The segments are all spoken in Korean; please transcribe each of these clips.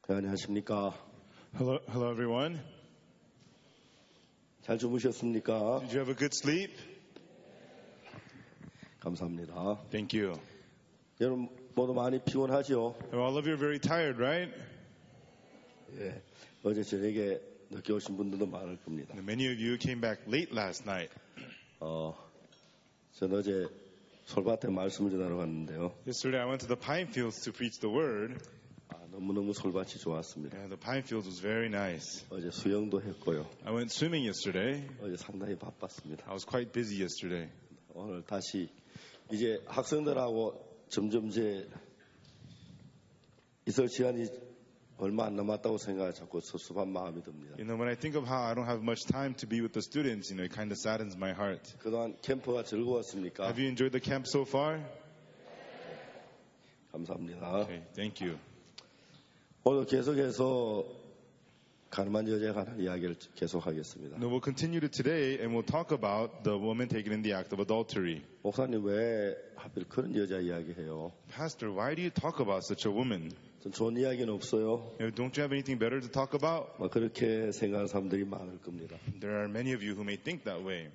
네, 안녕하십니까. Hello everyone. 잘 주무셨습니까? Did you have a good sleep? 감사합니다. Thank you. 여러분 모두 많이 피곤하죠? All of you are very tired, right? 예. 어제 저녁에 늦게 오신 분들도 많을 겁니다. Many of you came back late last night. 저는 어제 솔밭에 말씀을 전하러 갔는데요. Yesterday I went to the pine fields to preach the word. 너무너무 솔밭이 좋았습니다. And the pine fields was very nice. 어제 수영도 했고요. I went swimming yesterday. 어제 상당히 바빴습니다. I was quite busy yesterday. 오늘 다시 이제 학생들하고 점점 있을 시간이 얼마 안 남았다고 생각해 자꾸 섭섭한 마음이 듭니다. You know, when I think of how I don't have much time to be with the students, it kind of saddens my heart. 그동안 캠프가 즐거웠습니까? Have you enjoyed the camp so far? 감사합니다. Okay, thank you. 오늘 계속해서 가늠한 여자에 관한 이야기를 계속하겠습니다. Now we'll continue to today and we'll talk about the woman taken in the act of adultery. 목사님 왜 하필 그런 여자 이야기해요? Pastor, why do you talk about such a woman? 전 좋은 이야기는 없어요. Don't you have anything better to talk about? 그렇게 생각하는 사람들이 많을 겁니다. There are many of you who may think that way.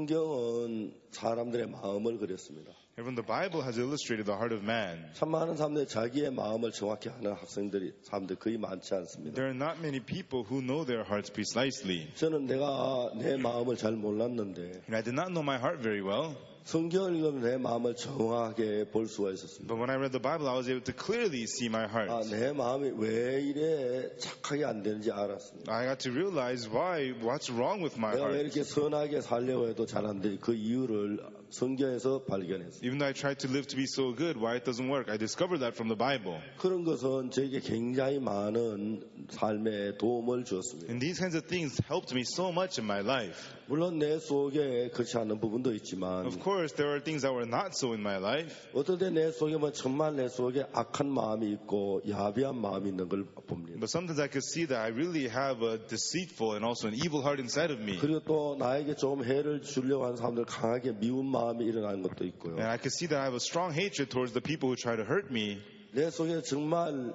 성경은 사람들의 마음을 그렸습니다. Even the Bible has illustrated the heart of man. 참 많은 사람들이 자기의 마음을 정확히 아는 사람들이 거의 많지 않습니다. There are not many people who know their hearts precisely. 저는 내가 내 마음을 잘 몰랐는데 And I did not know my heart very well. 성경을 읽으면 내 마음을 정확하게 볼 수가 있었습니다. But when I read the Bible, I was able to clearly see my heart. 내 마음이 왜 이래 착하게 안 되는지 알았습니다. I got to realize what's wrong with my 내가 왜 heart. 이렇게 선하게 살려고 해도 잘 안 돼. 그 이유를 성경에서 발견했습니다. Even though I tried to live to be so good, why it doesn't work, I discovered that from the Bible. 그런 것은 저에게 굉장히 많은 삶에 도움을 주었습니다. And these kinds of things helped me so much in my life. 물론 내 속에 그렇지 않은 부분도 있지만 Of course, there are things that were not so in my life. 어떨 때 내 속에 정말 내 속에 악한 마음이 있고 야비한 마음이 있는 걸 봅니다. But sometimes I could see that I really have a deceitful and also an evil heart inside of me. 그리고 또 나에게 좀 해를 주려고 하는 사람들 강하게 미운 마음이 일어나는 것도 있고요. And I could see that I have a strong hatred towards the people who try to hurt me. 내 속에 정말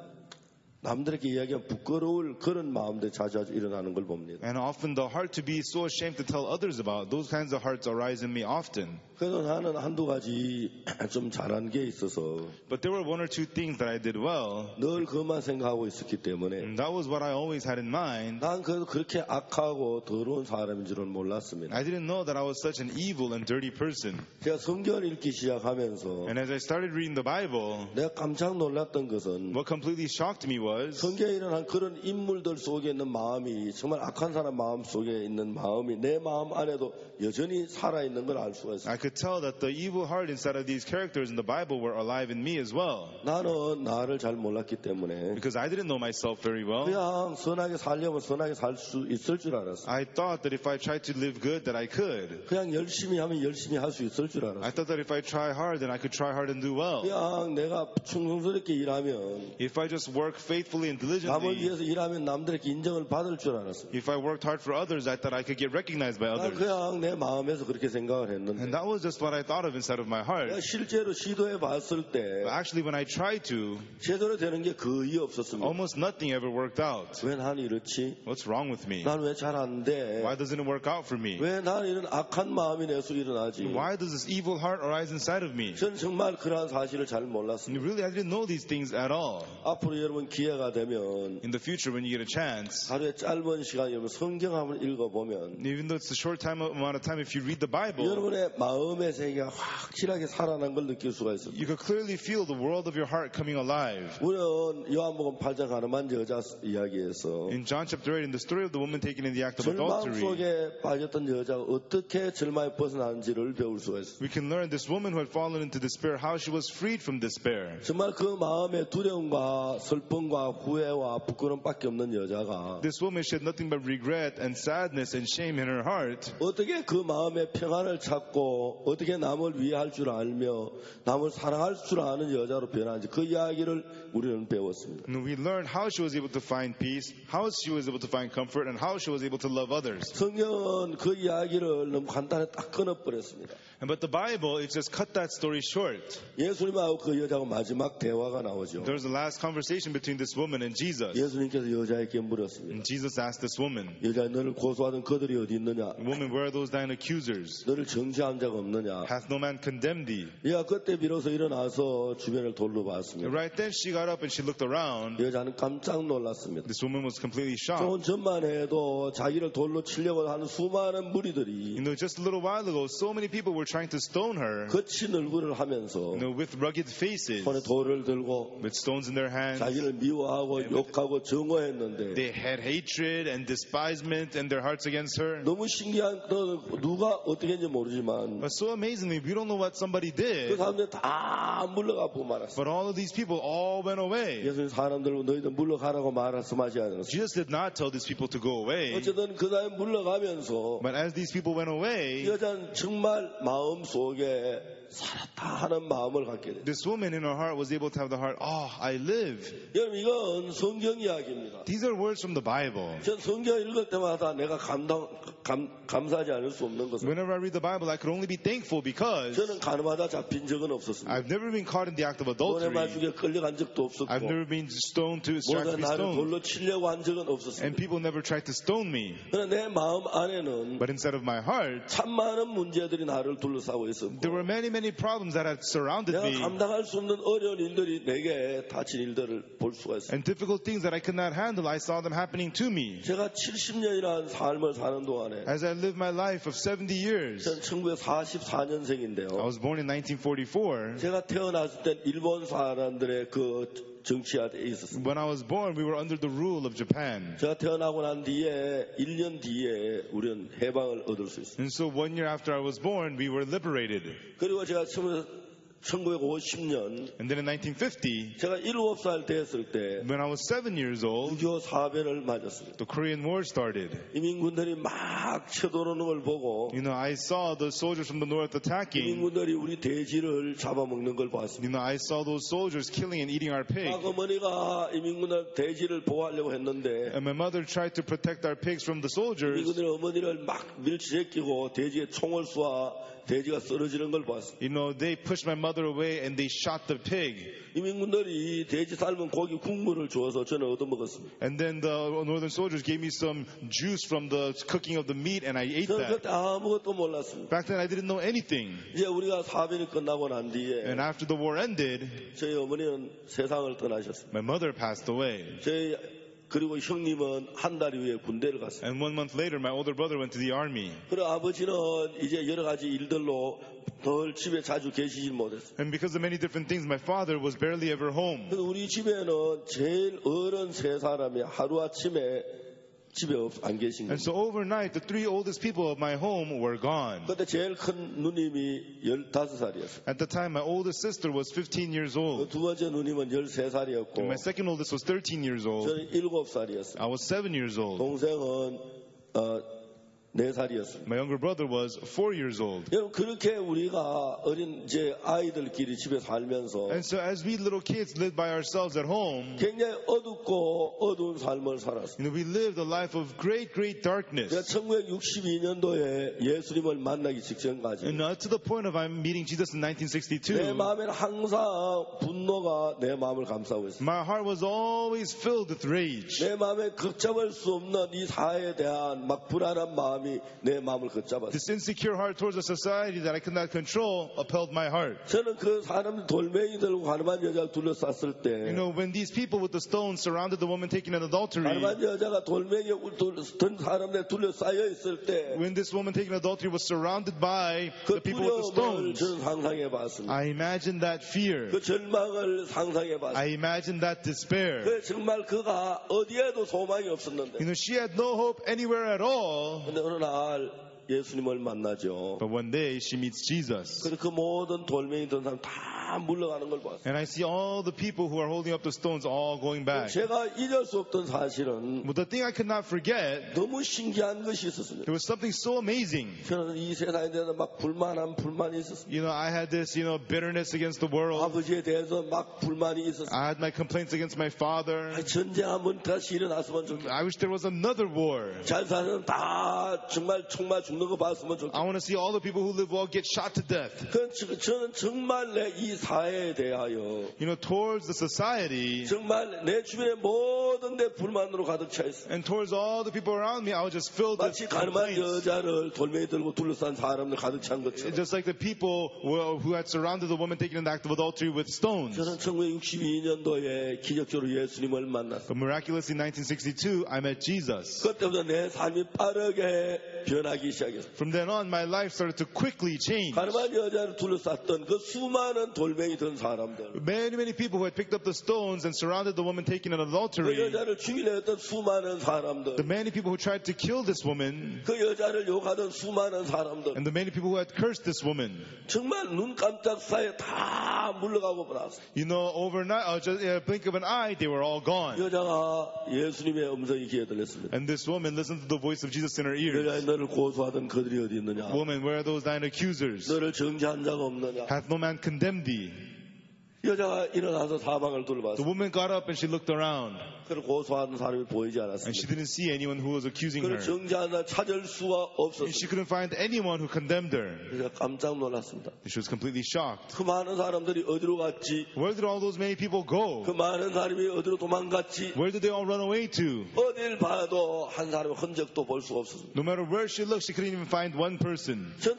남들에게 이야기하면 부끄러울 그런 마음들이 자주 일어나는 걸 봅니다. And often the heart to be so ashamed to tell others about, those kinds of hearts arise in me often. 그래서 나는 한두 가지 좀 잘한 게 있어서 But there were one or two things that I did well. 늘 그것만 생각하고 있었기 때문에 And that was what I always had in mind. 난 그렇게 악하고 더러운 사람인 줄은 몰랐습니다. I didn't know that I was such an evil and dirty person. 제가 성경을 읽기 시작하면서 And as I started reading the Bible, 내가 깜짝 놀랐던 것은 what completely shocked me was 성경에 일어난 그런 인물들 속에 있는 마음이 정말 악한 사람 마음 속에 있는 마음이 내 마음 안에도 여전히 살아있는 걸 알 수가 있어요. I could tell that the evil heart inside of these characters in the Bible were alive in me as well. 나는 나를 잘 몰랐기 때문에 Because I didn't know myself very well. 그냥 선하게 살려면 선하게 살 수 있을 줄 알았어요. I thought that if I tried to live good that I could. 그냥 열심히 하면 열심히 할 수 있을 줄 I 알았어요. thought that if I try hard then I could try hard and do well. 그냥 내가 충성스럽게 일하면 If I just work faithfully and 남을 diligently, 위해서 일하면 남들에게 인정을 받을 줄 알았어요. if I worked hard for others, I thought I could get recognized by 난 others. 그냥 내 마음에서 그렇게 생각을 And 했는데 that was just what I thought of inside of my heart. 내가 실제로 시도해 봤을 때 But actually when I tried to, 제대로 되는 게 거의 없었습니다. almost nothing ever worked out. 왜 나는 이렇지? What's wrong with me? 난 왜 잘 안 돼? Why doesn't it work out for me? 왜 나는 이런 악한 마음이 내 속에 일어나지? Why does this evil heart arise inside of me? 저는 정말 그러한 사실을 잘 And 몰랐습니다. really, I didn't know these things at all. 앞으로 여러분 기회가 되면 In the future, when you get a chance, 하루에 짧은 시간이면 성경 한번 읽어보면 even though it's a short amount of time, if you read the Bible, 여러분의 마음의 세계가 확실하게 살아난 걸 느낄 수가 있어요. you could clearly feel the world of your heart coming alive. 우리는 요한복음 8장 가늠한 여자 이야기에서 In John chapter 8, in the story of the woman taken in the act of 절망 adultery, 속에 빠졌던 여자가 어떻게 절망에 벗어나는지를 배울 수가 있어요. we can learn this woman who had fallen into despair, how she was freed from despair. 정말 그 마음에 두려움과 슬픔과 후회와 부끄러움밖에 없는 여자가 This woman, she had nothing but regret and sadness and shame in her heart. 어떻게 그 마음에 평안을 찾고 어떻게 남을 위할 줄 알며 남을 사랑할 줄 아는 여자로 변하는지 그 이야기를 우리는 배웠습니다. And we learned how she was able to find peace, how she was able to find comfort, and how she was able to love others. 성경은 그 이야기를 너무 간단히 딱 끊어버렸습니다. But the Bible, it just cut that story short. 예수님하고 그 여자하고 마지막 대화가 나오죠. There was a last conversation between this woman and Jesus. 예수님께서 여자에게 물었습니다. And Jesus asked this woman, 여자, 너를 고소하던 그들이 어디 있느냐? Woman, where are those thine accusers? 너를 정죄한 자가 없느냐? Hath no man condemned thee? 여자 그때 비로소 일어나서 주변을 돌려봤습니다. Right then she got up and she looked around. 여자는 깜짝 놀랐습니다. This woman was completely shocked. 좋은 전만 해도 자기를 돌로 치려고 하는 수많은 무리들이 Just a little while ago, so many people were trying to stone her, 거친 얼굴을 하면서 with rugged faces, 손에 돌을 들고 with stones in their hands. 자기를 미워하고 욕하고 정오했는데 They had hatred and despisement in their hearts against her. 너무 신기한 누가 어떻게 했는지 모르지만 But so amazingly, we don't know what somebody 그 did, 사람들 다 물러가고 말았어. but all of these people all went away. 예수님 사람들 너희들 물러가라고 말씀하지 않았어. Jesus did not tell these people to go away, 어쨌든 그 사람이 물러가면서 but as these people went away, 여자는 정말 마음 속에 살았다 하는 마음을 갖게 돼. this woman in her heart was able to have the heart, oh, I live. 여러분 이건 성경 이야기입니다. These are words from the Bible. 전 성경 읽을 때마다 내가 감사하지 않을 수 없는 것은 Whenever I read the Bible, I could only be thankful because 저는 가늠하다 잡힌 적은 없었습니다. I've never been caught in the act of 노래 adultery. 말죽에 끌려간 적도 없었고 I've never been stoned to strive 모두 to be 나를 stoned. 돌로 치려고 한 적은 And 없었습니다. people never tried to stone me. 그러나 내 마음 안에는 But inside of my heart, 참 많은 문제들이 나를 둘러싸고 있었고 there were many, many problems that had surrounded 내가 me 감당할 수 없는 어려운 일들이 내게 닥친 일들을 볼 수가 있어요. and difficult things that I could not handle. I saw them happening to me. 제가 70년이라는 삶을 사는 동안에 As I lived my life of 70 years, 전 1944년생인데요. I was born in 1944. 제가 태어났을 때 일본 사람들의 그 정치 아래에 있었습니다. When I was born, we were under the rule of Japan. 제가 태어나고 난 뒤에 1년 뒤에 우리는 해방을 얻을 수 있습니다. And so 1 year after I was born, we were liberated. 그리고 제가 1950년 And then in 1950, 제가 7살 됐을 때 when I was 7 years old, 6.25 사변을 맞았습니다. the Korean War started. 이민군들이 막 쳐들어오는 걸 보고 I saw the soldiers from the north attacking. 이민군들이 우리 돼지를 잡아먹는 걸 봤습니다. I saw those soldiers killing and eating our pig. 어머니가 이민군들 돼지를 보호하려고 했는데 And my mother tried to protect our pigs from the soldiers. 이민군들이 어머니를 막 밀치제끼고 돼지에 총을 쏘아 돼지가 쓰러지는 걸 봤습니다. They pushed my mother away and they shot the pig. 이민군들이 돼지 삶은 고기 국물을 주어서 저는 얻어먹었습니다. And then the northern soldiers gave me some juice from the cooking of the meat and I ate 저는 that. 그때 아무것도 몰랐습니다. Back then I didn't know anything. 이제 우리가 사변이 끝나고 난 뒤에 And after the war ended, 저희 어머니는 세상을 떠나셨습니다. my mother passed away. 그리고 형님은 한 달 후에 군대를 갔습니다. And 1 month later, my older brother went to the army. 그리고 아버지는 이제 여러 가지 일들로 덜 집에 자주 계시질 못했어요. And because of many different things, my father was barely ever home. 그래서 우리 집에는 제일 어른 세 사람이 하루아침에 집에 안 계신 And 거예요. so overnight, the 3 oldest people of my home were gone. 그때 제일 큰 누님이 15살이었어요. At the time, my oldest sister was 15 years old. 두 번째 누님은 13살이었고 And my second oldest was 13 years old. 저는 7살이었어요. I was 7 years old. 동생은 4살이었습니다. My younger brother was 4 years old. 여러분 그렇게 우리가 어린 이제 아이들끼리 집에 살면서 And so as we little kids lived by ourselves at home, 굉장히 어둡고 어두운 삶을 살았어요. we lived a life of great, great darkness. 제가 1962년도에 예수님을 만나기 직전까지 And to the point of I'm meeting Jesus in 내 1962, 마음에는 항상 분노가 내 마음을 감싸고 있어요. my heart was always filled with rage. 내 마음에 걷잡을 수 없는 이 사회에 대한 막 불안한 마음이 내 마음을 걷잡았어요. This insecure heart towards a society that I could not control upheld my heart. 저는 그 사람들 돌멩이 들고 가늠한 여자를 둘러쌌을 때 When these people with the stones surrounded the woman taking an adultery, 가늠한 여자가 돌멩이에 든 사람들에 둘러싸여 있을 때 when this woman taking adultery was surrounded by 그 the people with the 두려움을 stones, 저는 상상해 봤습니다. I imagined that fear. 그 절망을 상상해 봤습니다. I imagined that despair. 그 정말 그가 어디에도 소망이 없었는데 She had no hope anywhere at all. 근데 어느 날 예수님을 만나죠. But one day she meets Jesus. 그래서 그 모든 돌멩이 든 사람 다 다 물러가는 걸 봤어요. And I see all the people who are holding up the stones all going back. 제가 잊을 수 없던 사실은 But the thing I could not forget, 너무 신기한 것이 있었습니다. there was something so amazing. 저는 이 세상에 대해서 막 불만이 있었습니다. You know, I had this, bitterness against the world. 아버지에 대해서 막 불만이 있었습니다. I had my complaints against my father. 전쟁 한번 다시 일어났으면 좋겠다. I wish there was another war. 잘 사는 다 정말 죽는 거 봤으면 좋겠다. I want to see all the people who live well get shot to death. 저는 정말 내 이 사회에 대하여 Towards the society 정말 내 주변의 모든 데 불만으로 가득 차 있어. and towards all the people around me, I was just filled with 마치 가늠한 complaints. 여자를 돌멩이 들고 둘러싼 사람들 가득 찬 것처럼. Just like the people who had surrounded the woman taking an act of adultery with stones. 저는 1962년도에 기적적으로 예수님을 만났어요. But miraculously, in 1962, I met Jesus. 그때부터 내 삶이 빠르게 변하기 시작했어요. From then on, my life started to quickly change. 가늠한 여자를 둘러쌌던 그 수많은 돌멩이 든 사람들, Many people who had picked up the stones and surrounded the woman taking an 그 adultery. 여자를 죽이려 했던 수많은 사람들, The many people who tried to kill this woman. 그 여자를 욕하던 수많은 사람들, And the many people who had cursed this woman. 정말 눈 깜짝 사이에 다 물러가고 버렸어요. Overnight, just in a blink of an eye, they were all gone. 여자가 예수님의 음성이 귀에 들렸습니다. And this woman listened to the voice of Jesus in her ears. 여자의 너를 고소하던 그들이 어디 있느냐? Woman, where are those thine accusers? 너를 정죄한 자가 없느냐? Hath no man condemned thee? 여자가 일어나서 사방을 The 둘러봤어요. woman got up and she looked around. 그를 고소하는 사람이 보이지 And she 않았습니다. didn't see anyone who was accusing 그를 her. 정죄한 자 찾을 수가 And she 없었습니다. couldn't find anyone who condemned her. 그래서 깜짝 놀랐습니다. She was completely shocked. 그 많은 사람들이 어디로 갔지? Where did all those many people go? 그 많은 사람이 어디로 도망갔지? Where did they all run away to? 어딜 봐도 한 사람의 흔적도 볼 수가 없었습니다. No matter where she looked, she couldn't even find one person. 전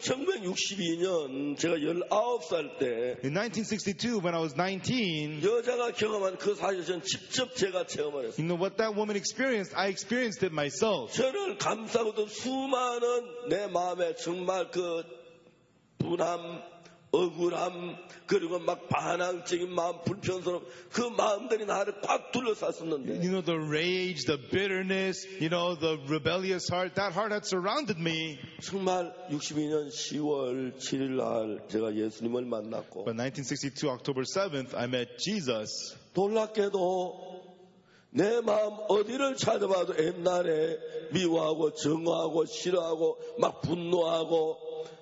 1962년 제가 19살 때 In 1962, when I was 19, 여자가 경험한 그 사실을 전 직접 제가 체험을 했어요. what that woman experienced, I experienced it myself. 저를 감싸고 있던 수많은 내 마음에 정말 그 분함, 억울함, 그리고 막 반항적인 마음, 불편스러움, 그 마음들이 나를 꽉 둘러쌌었는데 The rage, the bitterness, the rebellious heart, that heart had surrounded me. 정말 62년 10월 7일 날 제가 예수님을 만났고 But 1962, October 7th, I met Jesus. 놀랍게도 내 마음 어디를 찾아봐도 옛날에 미워하고 정하고 싫어하고 막 분노하고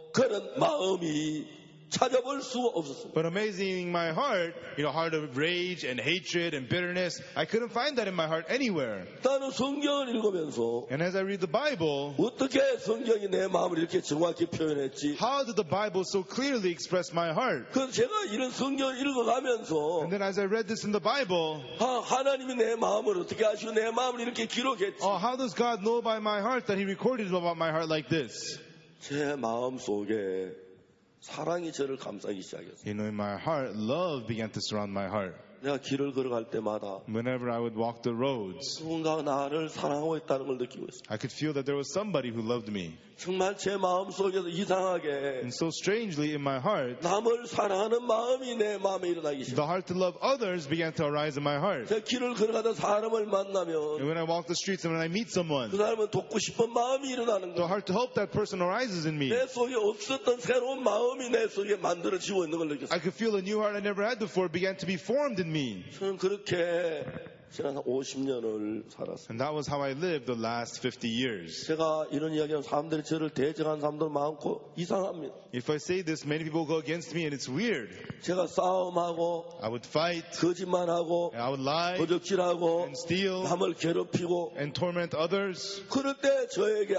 그런 마음이 찾아볼 수 없었습니다. But amazing in my heart, heart of rage and hatred and bitterness, I couldn't find that in my heart anywhere. 나는 성경을 읽으면서 And as I read the Bible, 어떻게 성경이 내 마음을 이렇게 정확히 표현했지? how did the Bible so clearly express my heart? 그래서 제가 이런 성경을 읽어가면서 And then as I read this in the Bible, 하나님이 내 마음을 어떻게 아시고 내 마음을 이렇게 기록했지? how does God know by my heart that He recorded about my heart like this? 제 마음 속에 사랑이 저를 감싸기 시작했어요. In my heart, love began to surround my heart. 내가 길을 걸어갈 때마다 Whenever I would walk the roads, 누군가 나를 사랑하고 있다는 걸 느끼고 있어요. I could feel that there was somebody who loved me. 정말 제 마음 속에서 이상하게 And so strangely in my heart, 남을 사랑하는 마음이 내 마음에 일어나기 시작해요. the heart to love others began to arise in my heart. 제가 길을 걸어가다 사람을 And 만나면 when I walk the streets and when I meet someone, 그 사람은 돕고 싶은 마음이 일어나는 the 거예요. heart to help that person arises in me. 내 속에 없었던 새로운 마음이 내 속에 만들어지고 있는 걸 느꼈어요. I could feel a new heart I never had before began to be formed in me. 저는 그렇게 지난 50년을 살았어요. And that was how I lived the last 50 years. 제가 이런 이야기하면 사람들이 저를 대적하는 사람들 많고 이상합니다. If I say this, many people go against me and it's weird. 제가 싸움하고 I would fight, 거짓말하고 and I would lie, 도적질하고 and steal, 남을 괴롭히고 and torment others. 그럴 때 저에게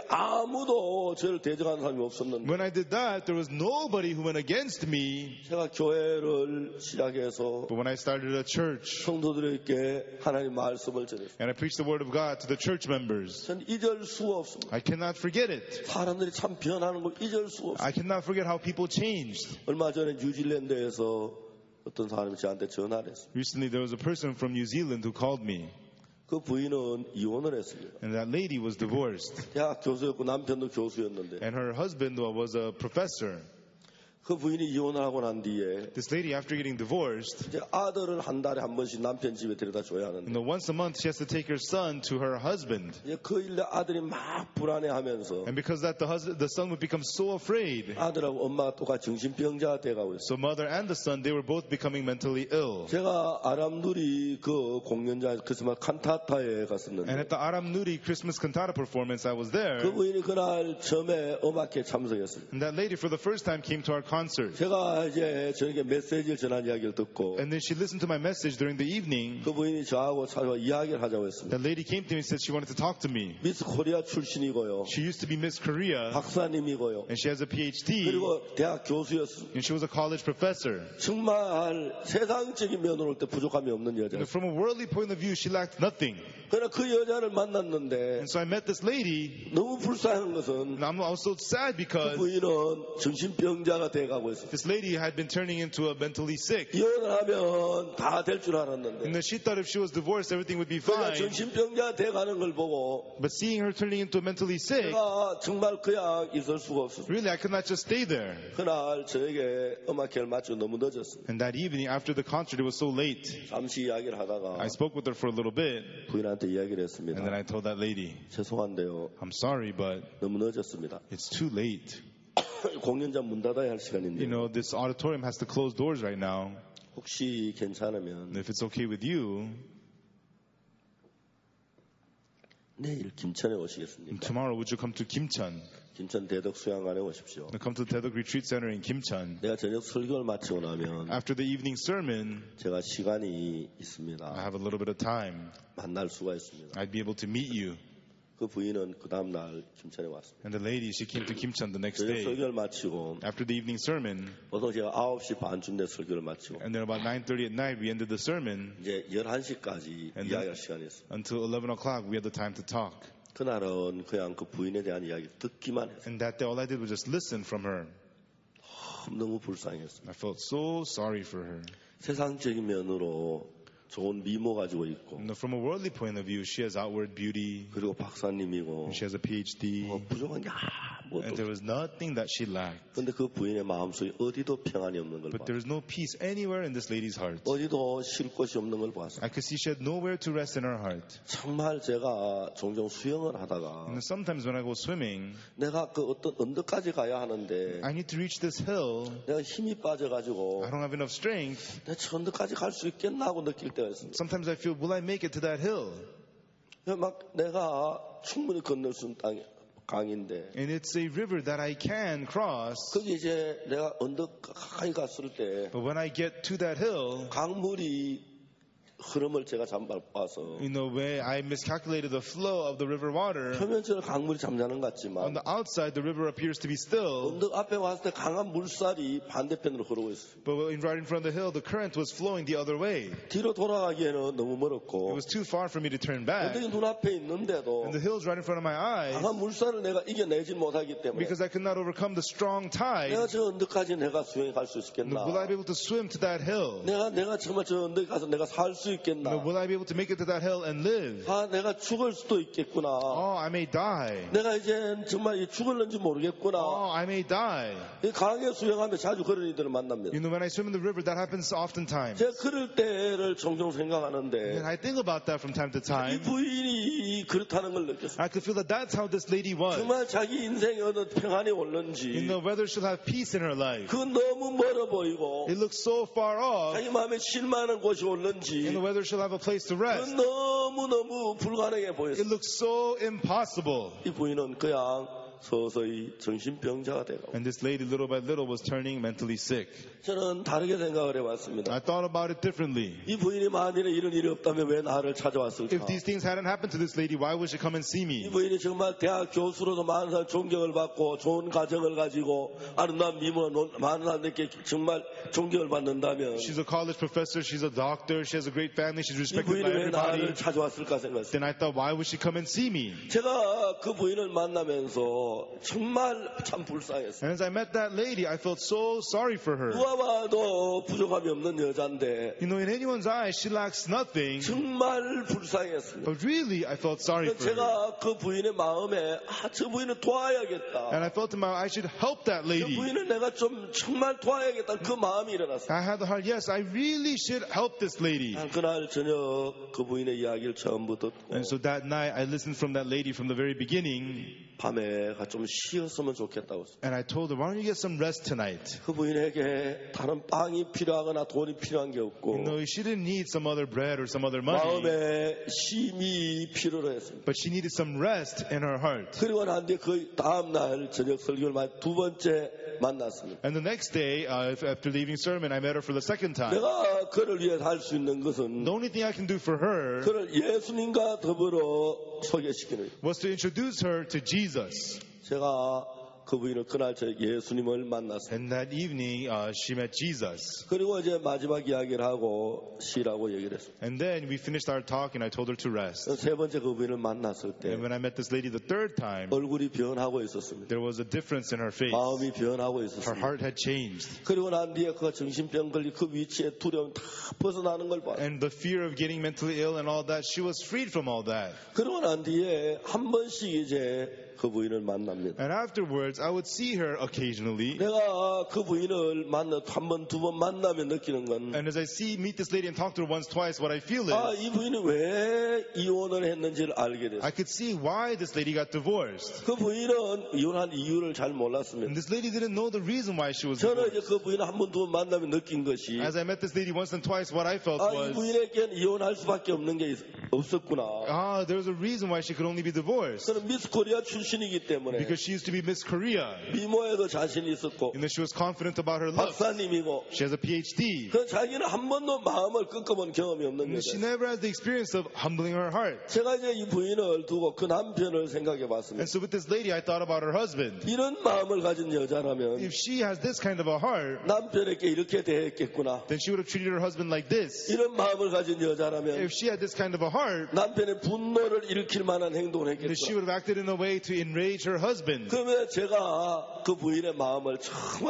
아무도 저를 대적하는 사람이 없었는데 When I did that, there was nobody who went against me. 제가 교회를 시작해서 But when I started a church 성도들에게 하나님 말씀을 전했어요. and I preached the word of God to the church members, 전 잊을 수가 없습니다. I cannot forget it. 사람들이 참 변하는 걸 잊을 수가 없어요. I cannot forget how people changed. 얼마 전에 뉴질랜드에서 어떤 사람이 저한테 전화를 했어요. Recently, there was a person from New Zealand who called me, 그 부인은 이혼을 했습니다. and that lady was divorced, 대학 교수였고 남편도 교수였는데 and her husband was a professor. 그 부인이 이혼을 하고 난 뒤에 This lady, after getting divorced, 이제 아들을 한 달에 한 번씩 남편 집에 데려다 줘야 하는데 once a month she has to take her son to her husband. 이제 그 일에 아들이 막 불안해하면서 And because that the son would become so afraid, 아들하고 엄마가 똑같이 정신병자가 돼가고 있어요. so mother and the son, they were both becoming mentally ill. 제가 아람누리 그 공연장 크리스마스 칸타타에 And 갔었는데 at the Aram Nuri Christmas cantata performance, I was there. 그 부인이 그날 처음에 음악회 참석했어요. And that lady, for the first time, came to our concert. 제가 이제 저에게 메시지를 전한 이야기를 듣고 And then she listened to my message during the evening. 그 부인이 저하고 찾아와 이야기를 하자고 했습니다. That lady came to me and said she wanted to talk to me. 미스 코리아 출신이고요. She used to be Miss Korea, 박사님이고요. and she has a PhD, 그리고 대학 교수였어요. and she was a college professor. 정말 세상적인 면으로 볼 때 부족함이 없는 여자. And from a worldly point of view, she lacked nothing. 그러나 그 여자를 만났는데 And so I met this lady, 너무 불쌍한 것은 and I was so sad 그 because 부인은 정신병자가 돼가고 있어요. this lady had been turning into a mentally sick. 이혼을 하면 다 될 줄 And 알았는데 then she thought if she was divorced, everything would be 그가 fine. 정신병자 돼가는 걸 보고 But seeing her turning into a mentally sick, 내가 정말 그냥 있을 수가 없었어요. really, I could not just stay there. 그날 저에게 음악회를 마치고 너무 늦었어요. And that evening, after the concert, it was so late. 잠시 이야기를 하다가 I spoke with her for a little bit, 부인한테 이야기를 했습니다. and then I told that lady, 죄송한데요. I'm sorry, but 너무 늦었습니다. it's too late. 공연장 문 닫아야 할 You 시간인데 know, this auditorium has to close doors right now. 혹시 괜찮으면 And if it's okay with you, 내일 김천에 오시겠습니까? tomorrow would you come to Kimcheon? 김천 대덕 수양관에 오십시오. Come to the Taedok Retreat Center in Kimcheon. 내가 저녁 설교를 마치고 나면 After the evening sermon, 제가 시간이 I 있습니다. have a little bit of time. 만날 수가 있습니다. I'd be able to meet you. 그 부인은 그 다음날 김천에 왔습니다. And the lady, she came to Kimcheon the next 저녁 day. 설교를 마치고 After the evening sermon, 보통 제가 9시 반쯤에 설교를 마치고 and then about 9:30 at night, we ended the sermon. 이제 11시까지 And 이야기할 시간이 있어요. Until 11 o'clock, we had the time to talk. 그날은 그냥 그 부인에 대한 이야기 듣기만 했어요. And that day, all I did was just listen from her. 너무 불쌍했어요. I felt so sorry for her. 세상적인 면으로 좋은 미모 가지고 있고 And from a worldly point of view, she has outward beauty. 그리고 박사님이고 She has a PhD. 부족한 게 아무것도 And there 없어요. was nothing that she lacked. 근데 그 부인의 마음속에 어디도 평안이 없는 걸 But 봤어요. there was no peace anywhere in this lady's heart. 어디도 쉴 곳이 없는 걸 봤어요. I could see she had nowhere to rest in her heart. 정말 제가 종종 수영을 하다가 And sometimes when I go swimming, 내가 그 어떤 언덕까지 가야 하는데 I need to reach this hill. 내가 힘이 빠져가지고 I don't have enough strength. 내가 저 언덕까지 갈 수 있겠나 하고 느낄 때가 있습니다. Sometimes I feel, will I make it to that hill? 막 내가 충분히 건널 수 있는 땅이 강인데 And it's a river that I can cross. 거기 이제 내가 언덕 가까이 갔을 때 But when I get to that hill, 강물이 흐름을 제가 잘못 봐서 in a way, I miscalculated the flow of the river water. 표면적으로 강물이 잠자는 것 On 같지만 the outside, the river appears to be still. 언덕 앞에 왔을 때 강한 물살이 반대편으로 흐르고 있어요. But right in front of the hill, the current was flowing the other way. 뒤로 돌아가기에는 너무 It 멀었고 was too far for me to turn back. 언덕이 눈앞에 있는데도 And the hill's right in front of my eyes. 강한 물살을 내가 이겨내지 못하기 때문에 Because I could not overcome the strong tide. 내가 저 언덕까지 내가 수영해 갈 수 있겠나? Will I be able to swim to that hill? 내가 정말 저 언덕에 가서 내가 살 수 있겠나? Will I be able to make it to that hill and live? 아, 내가 죽을 수도 있겠구나. Oh, I may die. 내가 이제 정말 죽을는지 모르겠구나. Oh, I may die. 이 강에 수영하며 자주 그런 이들을 만납니다. You know, when I swim in the river, that happens oftentimes. 제가 그럴 때를 종종 And 생각하는데 I think about that from time to 이 time. 부인이 그렇다는 걸 느꼈어요. I could feel that that's how this lady was. 정말 자기 인생에 어느 평안이 You 올는지 know, whether she'll have peace in her life. 그 너무 멀어 보이고 It looks so far off. 자기 마음에 쉴만한 곳이 You 올는지 know, whether she'll have a place to 그 rest. 너무너무 불가능해 보였어요. It looks so impossible. 이 부인은 그냥 서서히 정신병자가 되고 And this lady, little by little, was turning mentally sick. 저는 다르게 생각을 해봤습니다. I thought about it differently. 이 부인이 만일에 이런 일이 없다면 왜 나를 찾아왔을까? If these things hadn't happened to this lady, why would she come and see 이 me? 부인이 정말 대학 교수로도 많은 사람 존경을 받고 좋은 가정을 가지고 아름다운 미모로 많은 사람들께 정말 존경을 받는다면 She's a college professor, she's a doctor, she has a great family, she's 이 respected 부인이 by 왜 everybody. 나를 찾아왔을까 생각했어요. Then I thought, why would she come and see me? 제가 그 부인을 만나면서 보고 정말 참 불쌍했어요. And as I met that lady, I felt so sorry for her. 누가 봐도 부족함이 없는 여자인데 You know, in anyone's eyes, she lacks nothing. 정말 불쌍했습니다. But really, I felt sorry for her. 제가 그 부인의 마음에 저 부인을 도와야겠다. And I felt in my I should help that 그 lady. 부인을 내가 좀 정말 도와야겠다. 그 마음이 일어났어요. I had the heart, yes, I really should help this lady. 그날 저녁 그 부인의 이야기를 처음부터 듣고 And so that night, I listened from that lady from the very beginning. 밤에 좀 쉬었으면 좋겠다고. And I told her, why don't you get some rest tonight? 그 부인에게 다른 빵이 필요하거나 돈이 필요한 게 없고 You know, she didn't need some other bread or some other money. 마음에 쉼이 필요로 했습니다. But she needed some rest in her heart. 그리고 난 뒤에 그 다음날 저녁 설교를 두 번째 만났습니다. And the next day, after leaving sermon, I met her for the second time. 내가 그를 위해 할 수 있는 것은 The only thing I can do for her 그를 예수님과 더불어 소개시키는 was to introduce her to Jesus. 제가 그 부인을 그날 저 예수님을 만났습니다. And that evening, she met Jesus. 그리고 이제 마지막 이야기를 하고 쉬라고 얘기를 했습니다. And then we finished our talk and I told her to rest. 세 번째 그 부인을 만났을 때 And when I met this lady the third time, 얼굴이 변하고 있었습니다. there was a difference in her face. 마음이 변하고 Her 있었습니다. heart had changed. 그리고 난 뒤에 그 정신병 걸린 그 위치에 두려움 다 벗어나는 걸 봐요. And the fear of getting mentally ill and all that, she was freed from all that. 그러고 난 뒤에 한 번씩 이제 그 부인을 만납니다. And afterwards, I would see her occasionally. 내가 그 부인을 한 번, 두 번 만나면 느끼는 건 And as I meet this lady and talk to her once, twice, what I feel is, 이 부인이 왜 이혼을 했는지를 알게 됐어요. I could see why this lady got divorced. 그 부인은 이혼한 이유를 잘 몰랐습니다. And this lady didn't know the reason why she was 저는 divorced. 이제 그 부인을 한 번, 두 번 만나면 느낀 것이 As I met this lady once and twice, what I felt 이 was, 부인에게는 이혼할 수밖에 없는 게 없었구나. there was a reason why she could only be divorced. 저는 미스 코리아 출신이기 때문에 Because she used to be Miss Korea. 미모에도 자신이 있었고 And then she was confident about her looks. 박사님이고 She has a PhD. 그 자기는 한 번도 마음을 꺾어본 경험이 없는 And she 거죠. never has the experience of humbling her heart. 제가 이제 이 부인을 두고 그 남편을 생각해 봤습니다. And so with this lady, I thought about her husband. 이런 마음을 가진 여자라면 If she has this kind of a heart, 남편에게 이렇게 대했겠구나. then she would have treated her husband like this. 이런 마음을 가진 여자라면 If she had this kind of a heart, 남편의 분노를 일으킬 만한 행동을 then she 했겠구나. would have acted in a way to enrage her husband. 그러면 제가 그 부인의 마음을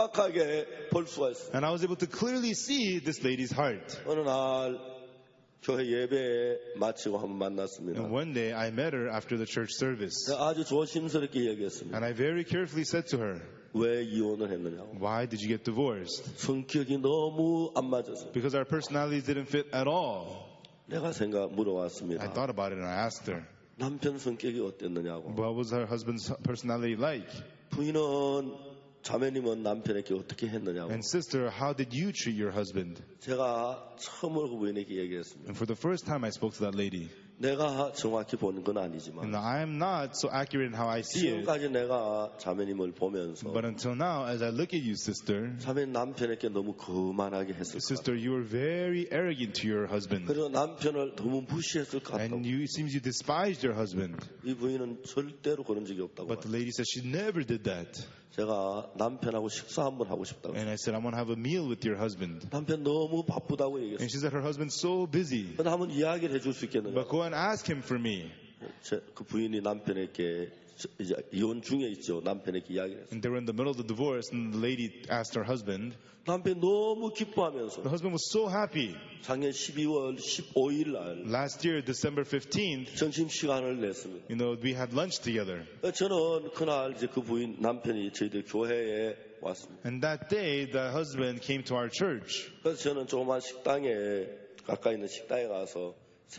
정확하게 볼 수가 있어요. And I was able to clearly see this lady's heart. 어느 날 교회 예배 마치고 한번 만났습니다. And one day I met her after the church service. 아주 조심스럽게 얘기했습니다. And I very carefully said to her, 왜 이혼을 했느냐고. why did you get divorced? 성격이 너무 안 맞아서. Because our personalities didn't fit at all. 내가 I 물어봤습니다. thought about it and I asked her, 남편 성격이 어땠느냐고. what was her husband's personality like? 부인은 자매님은 남편에게 어떻게 했느냐고. And sister, how did you treat your husband? 제가 처음으로 그 부인에게 얘기했습니다. And for the first time I spoke to that lady. 내가 정확히 보는 건 아니지만 And I am not so accurate in how I see it. 지금까지 내가 자매님을 보면서 But until now, as I look at you, sister, 자매님 남편에게 너무 거만하게 했을 것 sister, 같아요. you were very arrogant to your husband. 그리고 남편을 너무 무시했을 것 같다고. And it seems you despised your husband. 이 부인은 절대로 그런 적이 없다고. But the lady said she never did that. 제가 남편하고 식사 한번 하고 싶다고. And I said, I want to have a meal with your husband. 남편 너무 바쁘다고 And 얘기했어요. she said her husband's so busy. 근데 한번 이야기를 해줄 수 있겠는가? But go and ask him for me. 그 부인이 남편에게 이제 이혼 중에 있죠. 남편에게 이야기를 했어요. And they were in the middle of the divorce, and the lady asked her husband. 남편 너무 기뻐하면서 The husband was so happy. 작년 12월 15일 날 Last year, December 15th, 점심시간을 냈습니다. we had lunch together. 저는 그날 이제 그 부인 남편이 저희들 교회에 왔습니다. And that day, the husband came to our church. 그래서 저는 조그만 식당에 가까이 있는 식당에 가서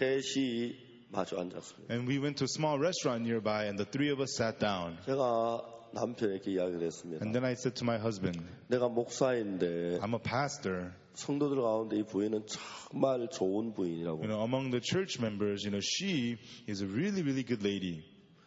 셋이 마주 앉았습니다. And we went to a small restaurant nearby, and the three of us sat down. 제가 남편에게 이야기를 했습니다. And then I said to my husband, 내가 목사인데 I'm a pastor. 성도들 가운데 이 부인은 정말 좋은 부인이라고. Among the church members, she is a really, really good lady.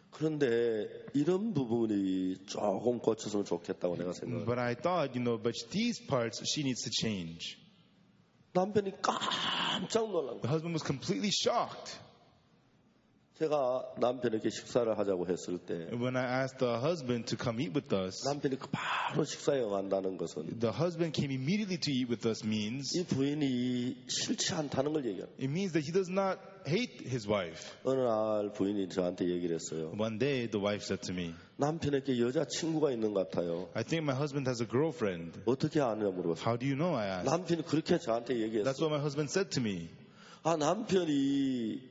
그런데 이런 부분이 조금 고쳤으면 좋겠다고 내가 생각해요. But I thought, but these parts she needs to change. 남편이 깜짝 놀란 The 거예요. husband was completely shocked. 제가 남편에게 식사를 하자고 했을 때 When I asked the husband to come eat with us, 남편이 그 바로 식사에 응한다는 것은 the husband came immediately to eat with us means 이 부인이 싫지 않다는 걸 얘기합니다. it means that he does not hate his wife. 어느 날 부인이 저한테 얘기를 했어요. One day the wife said to me, 남편에게 여자 친구가 있는 것 같아요. I think my husband has a girlfriend. 어떻게 아느냐 물어봤어요. How do you know? I asked. 남편이 그렇게 저한테 That's 얘기했어요. what my husband said to me. 아, 남편이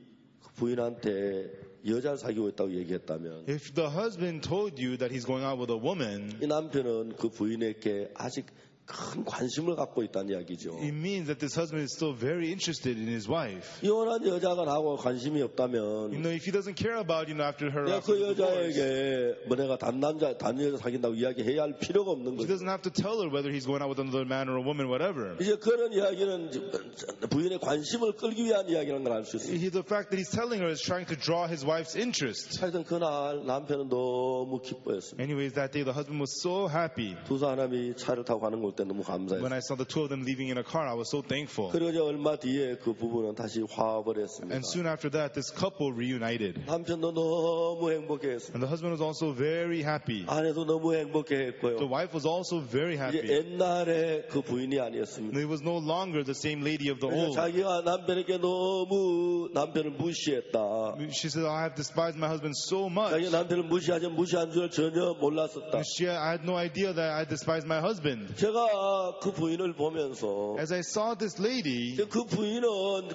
부인한테 여자를 사귀고 있다고 얘기했다면 If the husband told you that he's going out with a woman, 이 남편은 그 부인에게 아직 큰 관심을 갖고 있다는 이야기죠. it means that this husband is still very interested in his wife. 이혼한 여자가 나하고 관심이 You 없다면 know, if he doesn't care about, after her 내가 after 그 the divorce, 여자에게 뭐 내가 단 여자 사귄다고 이야기해야 할 필요가 없는 he 거죠. doesn't have to tell her whether he's going out with another man or a woman, whatever. 이제 그런 이야기는 부인의 관심을 끌기 위한 이야기라는 걸 알 수 있어요. The fact that he's telling her is trying to draw his wife's interest. 하여튼 그날 남편은 너무 기뻐했습니다. Anyways, that day the husband was so happy. 두 사람이 차를 타고 가는 걸 때 너무 When 감사했어요. I saw the two of them leaving in a car, I was so thankful. 그리고 이제 얼마 뒤에 그 부부는 다시 화합을 했습니다. And soon after that, this couple reunited. 남편도 너무 행복해했습니다. And the husband was also very happy. 아내도 너무 The 행복해했고요. wife was also very 이제 happy. 옛날에 그 부인이 아니었습니다. It was no longer the same lady of the old. 자기가 남편에게 너무 남편을 무시했다. She said, I have despised my husband so much. 자기 남편을 무시한 줄 전혀 몰랐었다. I had no idea that I despised my husband. 제가 그 부인을 보면서 As I saw this lady, 그 부인은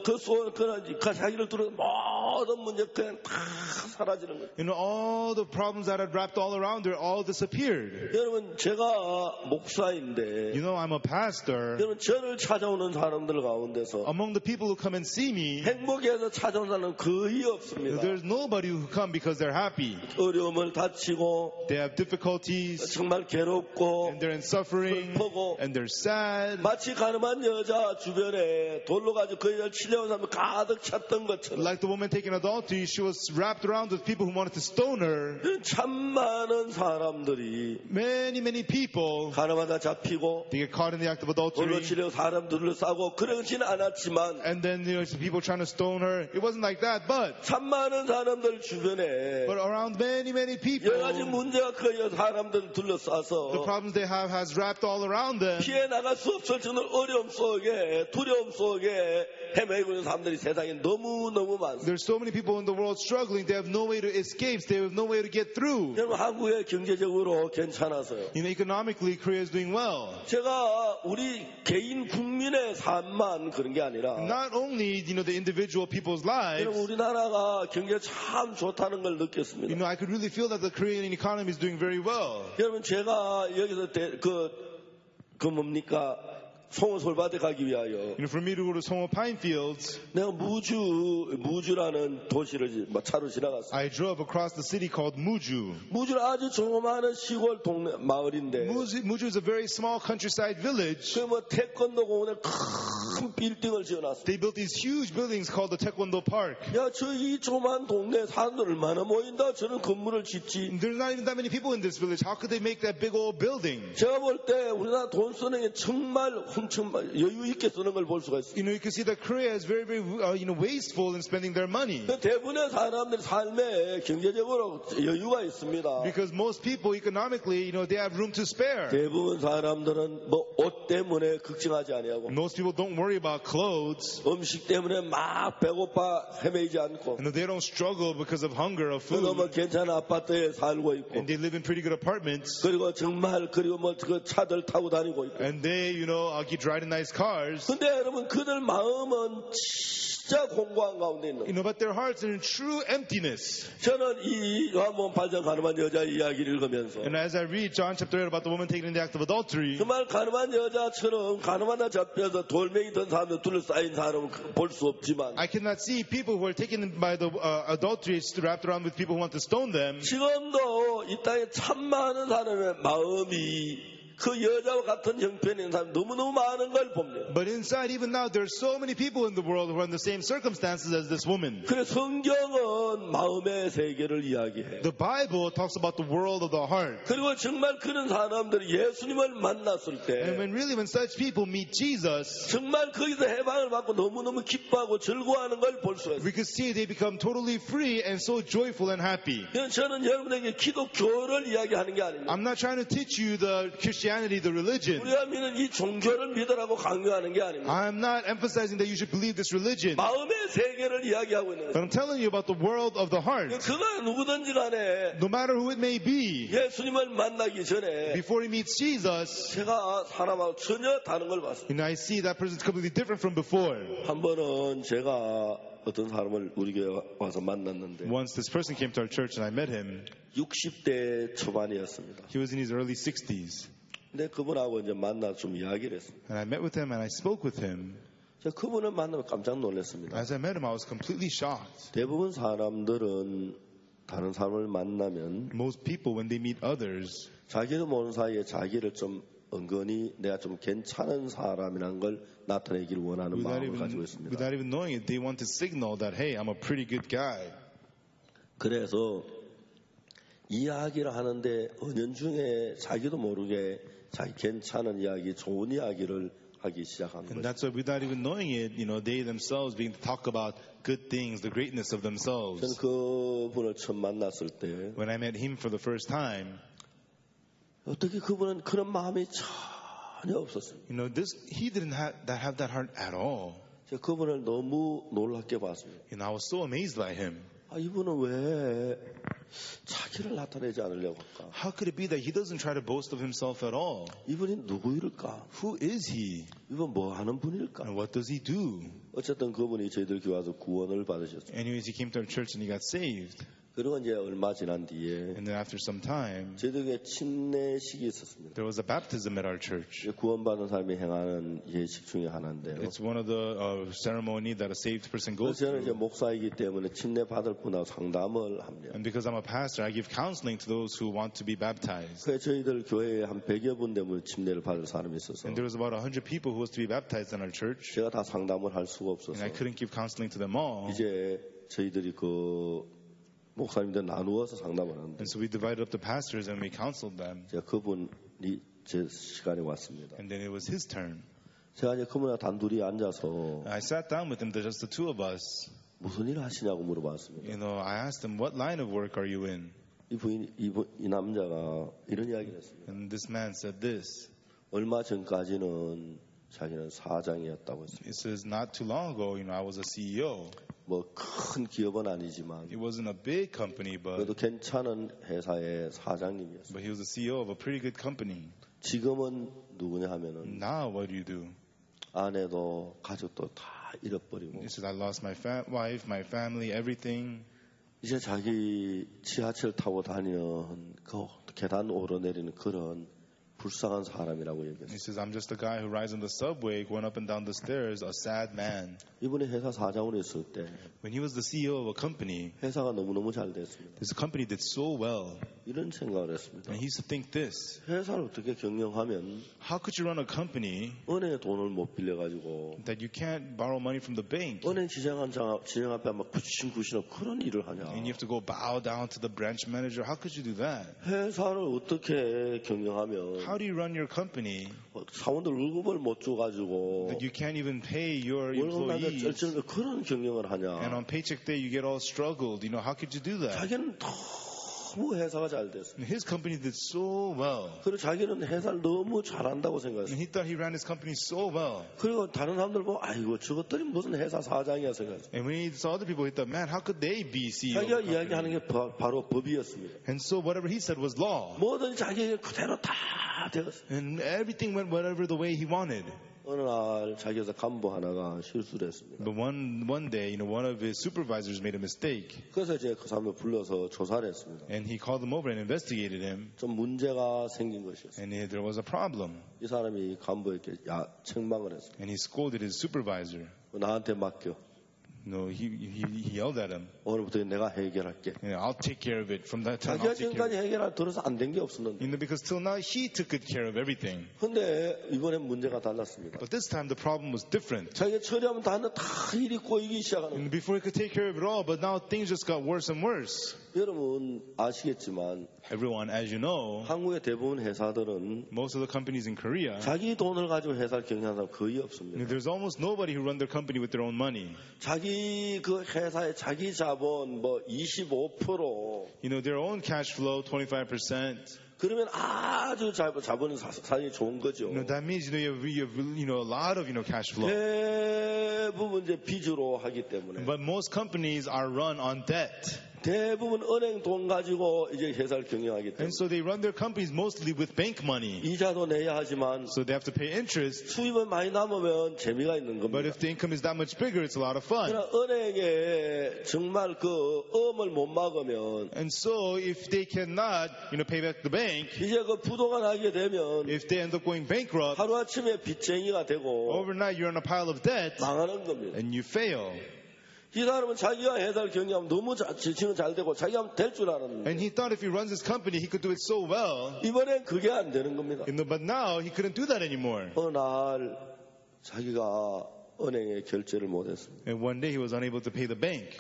그 자기를 두른 모든 문제 그냥 다 사라지는 거예요. all the problems that had wrapped all around her all disappeared. 여러분 제가 목사인데 I'm a pastor. 여러분 저를 찾아오는 사람들 가운데서 Among the people who come and see me, 행복해서 찾아오는 사람은 거의 없습니다. there's nobody who come because they're happy. 어려움을 다치고 They have difficulties, 정말 괴롭고 and they're in suffering, 슬프고 and they're sad. 마치 가늠한 여자 주변에 돌로 가지고 그 여자를 치려온 사람이 가득 찼던 것처럼 Like the woman taking adultery, she was wrapped around with people who wanted to stone her. 참 많은 사람들이 Many people, 가늠하다 잡히고 they get caught in the act of 돌로 adultery. 치려 사람들을 싸고 그러지는 않았지만 And then some people trying to stone her. It wasn't like that, but 참 많은 사람들 주변에 around many people, 여러 가지 문제가 그 사람들을 the 둘러싸서 problems they have has wrapped all around them. 피해 나갈 수 없을 정도로 어려움 속에 두려움 속에 헤매고 있는 사람들이 세상에 너무너무 많습니다. There's so many people in the world struggling. They have no way to escape. They have no way to get through. 여러분 한국의 경제적으로 괜찮아서요. Economically, Korea is doing well. 제가 우리 개인 국민의 삶만 그런 게 아니라 Not only, the individual people's lives, 여러분 우리나라가 경제 참 좋다는 걸 느꼈습니다. I could really feel that the Korean economy is doing very well. 여러분 제가 여기서 그 뭡니까 송어솔밭에 가기 위하여 For me to go to Songo Pine Fields, 내가 무주라는 도시를 차로 지나갔어요. I drove across the city called Muju. 무주는 아주 조그마한 시골 동네 마을인데 Muju is a very small countryside village. 그 뭐 태권도 공원에 큰 빌딩을 지어놨어요. They built these huge buildings called the Taekwondo Park. 야, 저 이 조그만 동네 사람들 얼마나 모인다. 저는 건물을 짓지. There's not even that many people in this village. How could they make that big old building? 제가 볼 때 우리나라 돈 쓰는 게 정말 엄청 여유 있게 쓰는 걸 볼 수가 있어요. You can see that Korea is very, very, wasteful in spending their money. 대부분의 사람들 삶에 경제적으로 여유가 있습니다. Because most people economically, they have room to spare. 대부분 사람들은 뭐 옷 때문에 걱정하지 아니하고 Most people don't worry about clothes. 음식 때문에 막 배고파 헤매이지 않고 They don't struggle because of hunger or food. 너무 괜찮은 아파트에 살고 있고 And they live in pretty good apartments. 그리고 뭐 그 차들 타고 다니고 있고. And they, get riding nice cars. 근데 여러분 그들 마음은 진짜 공고한 가운데 있는. But their hearts are in true emptiness. 저는 이 요한복음 8장 가늠한 여자 이야기를 읽으면서 And as I read John chapter 8 about the woman taken in the act of adultery, 정말 가늠한 여자처럼 가늠하다 잡혀서 돌멩이 든 사람들 둘러싸인 사람은 볼 수 없지만 I cannot see people who are taken by the adultery wrapped around with people who want to stone them. 지금도 이 땅에 참 많은 사람의 마음이 그 여자와 같은 형편에 있는 사람이 너무너무 많은 걸 봅니다. But inside, even now, there's so many people in the world who are in the same circumstances as this woman. 그래서 성경은 마음의 세계를 이야기해요. The Bible talks about the world of the heart. 그리고 정말 그런 사람들이 예수님을 만났을 And 때 when such people meet Jesus, 정말 거기서 해방을 받고 너무너무 기뻐하고 즐거워하는 걸 볼 수가 있어요. we could see they become totally free and so joyful and happy. 저는 여러분에게 기독교를 이야기하는 게 아닙니다. I'm not trying to teach you the Christianity, the religion. 우리가 믿는 이 종교를 믿으라고 강요하는 게 아닙니다. I'm not emphasizing that you should believe this religion. 마음의 세계를 이야기하고 있는 But 거예요. I'm telling you about the world of the heart. 그가 누구든지 간에 No matter who it may be, 예수님을 만나기 전에 before he meets Jesus, 제가 사람하고 전혀 다른 걸 봤어요. I see that person's completely different from before. 한 번은 제가 어떤 사람을 우리 교회 와서 만났는데 Once this person came to our church and I met him. 60대 초반이었습니다. He was in his early 60s. 근데 그분하고 이제 만나 좀 이야기를 했습니다. And I met with him and I spoke with him. 제가 그분을 만나면 깜짝 놀랐습니다. As I met him, I was completely shocked. 대부분 사람들은 다른 사람을 만나면 Most people, when they meet others, 자기도 모르는 사이에 자기를 좀 은근히 내가 좀 괜찮은 사람이라는 걸 나타내기를 원하는 마음을 가지고 있습니다. without even knowing it, they want to signal that, hey, I'm a pretty good guy. 그래서 이야기를 하는데 은연중에 자기도 모르게 자기 괜찮은 이야기, 좋은 이야기를 하기 시작하는 And 거죠. that's why without even knowing it, they themselves begin to talk about good things, the greatness of 저는 themselves. 그분을 처음 만났을 때 When I met him for the first time, 어떻게 그분은 그런 마음이 전혀 없었어요. he didn't have that heart at all. 제가 그분을 너무 놀랍게 봤습니다. I was so amazed by him. 이분은 왜 자기를 나타내지 않으려고 할까? How could it be that he doesn't try to boast of himself at all? 이분이 누구일까? Who is he? 이분 뭐 하는 분일까? And what does he do? 어쨌든 그분이 저희들 교회 와서 구원을 받으셨어요. Anyways, he came to our church and he got saved. 그리고 이제 얼마 지난 뒤에 And then after some time, 저희들에게 침례식이 있었습니다. there was a baptism at our church. 구원받은 사람이 행하는 예식 중에 하나인데요. It's one of the ceremony that a saved person goes 그래서 저는 이제 through. 목사이기 때문에 침례 받을 분하고 상담을 합니다. And because I'm a pastor, I give counseling to those who want to be baptized. 그래서 저희들 교회에 한 100여 분 되면 침례를 받을 사람이 있어서 And there was about 100 people who was to be baptized in our church. 제가 다 상담을 할 수가 없어서 And I couldn't give counseling to them all. 이제 저희들이 그 목사님들 나누어서 상담을 하는데 And so we divided up the pastors and we counseled them. 제가 그분이 제 시간이 왔습니다. And then it was his turn. 제가 이제 그분과 단둘이 앉아서 I sat down with him, just the two of us. 무슨 일 하시냐고 물어봤습니다. I asked him, what line of work are you in? 이 남자가 이런 이야기를 했습니다. And this man said this. 얼마 전까지는 자기는 사장이었다고 했습니다. It says, not too long ago, I was a CEO. 뭐 큰 기업은 아니지만 It wasn't a big company, 그래도 괜찮은 회사의 사장님이었어요. but he was the CEO of a pretty good company. 지금은 누구냐 하면은 Now what do you do? 아내도 가족도 다 잃어버리고 He says, I lost my wife, my family, everything. 이제 자기 지하철 타고 다니는 그 계단 오르내리는 그런 불쌍한 사람이라고 He 얘기했어요. says, I'm just a guy who rides on the subway, going up and down the stairs, a sad man. 이분이 회사 사장으로 있을 때 When he was the CEO of a company, 회사가 너무너무 잘 됐습니다. this company did so well. 이런 생각을 했습니다. And he used to think this. 회사를 어떻게 경영하면 How could you run a company 은행에 돈을 못 빌려가지고 that you can't borrow money from the bank? 은행 지장 앞에 막 구신구신하고 그런 일을 하냐. And you have to go bow down to the branch manager. How could you do that? 회사를 어떻게 경영하면 How do you run your company 사원들 월급을 못 줘가지고 that you can't even pay your 월급 나면 employees? 쩔쩔 그런 경영을 And 하냐. on paycheck day, you get all struggled. How could you do that? 자기는 너무 회사가 잘 됐어. And his company did so well. 그리고 자기는 회사를 너무 잘한다고 And 생각했어. he thought he ran his company so well. 그리고 다른 사람들 보면 아이고 저것들이 무슨 회사 사장이야 생각했어. And when he saw other people, he thought, man, how could they be CEO? 자기가 of a 이야기하는 company? 게 바로 법이었습니다. And so whatever he said was law. 뭐든 자기 그대로 다 되었어. And everything went whatever the way he wanted. 어느 날 자기 회사 간부 하나가 실수를 했습니다. But one day, one of his supervisors made a mistake. 그래서 이제 그 사람을 불러서 조사를 했습니다. And he called him over and investigated him. 좀 문제가 생긴 것이었어요. And there was a problem. 이 사람이 간부에게 책망을 했어요. And he scolded his supervisor. 나한테 맡겨. No, he yelled at him. 오늘부터 내가 해결할게. I'll take care of it. From that time, 자기가 I'll take care of 지금까지 it. 해결할 들어서 안 된 게 없었는데. Because till now, he took good care of everything. 근데 이번엔 문제가 달랐습니다. But this time, the problem was different. 자기가 처리하면 다 일이 꼬이기 시작하는 거예요. Before he could take care of it all, but now things just got worse and worse. 여러분 아시겠지만 Everyone, as you know, 한국의 대부분 회사들은 most of the companies in Korea, 자기 돈을 가지고 회사를 경영하는 사람 거의 없습니다. there's almost nobody who run their company with their own money. 자기 그 회사의 자기 자본 뭐 25% Their own cash flow, 25%. 그러면 아주 자본이 사정이 좋은 거죠. That means you have a lot of cash flow. 대부분 이제 빚으로 하기 때문에 But most companies are run on debt. 대부분 은행 돈 가지고 이제 회사를 경영하기 때문에 And so they run their companies mostly with bank money. 이자도 내야 하지만 So they have to pay interest. 수입은 많이 남으면 재미가 있는 But 겁니다. if the income is that much bigger, it's a lot of fun. 그러나 은행에 정말 그 엄을 못 막으면 And so if they cannot, pay back the bank, 이제 그 부도가 나게 되면 if they end up going bankrupt, 하루아침에 빚쟁이가 되고 overnight you're in a pile of debt 망하는 겁니다. and you fail. 이 사람은 자기가 회사를 경영하면 너무 지칭은 잘 되고 자기가 하면 될 줄 알았는데 And he thought if he runs his company, he could do it so well. 이번엔 그게 안 되는 겁니다. But now he couldn't do that anymore. 어느 날 자기가 은행에 결제를 못했습니다. And one day he was unable to pay the bank.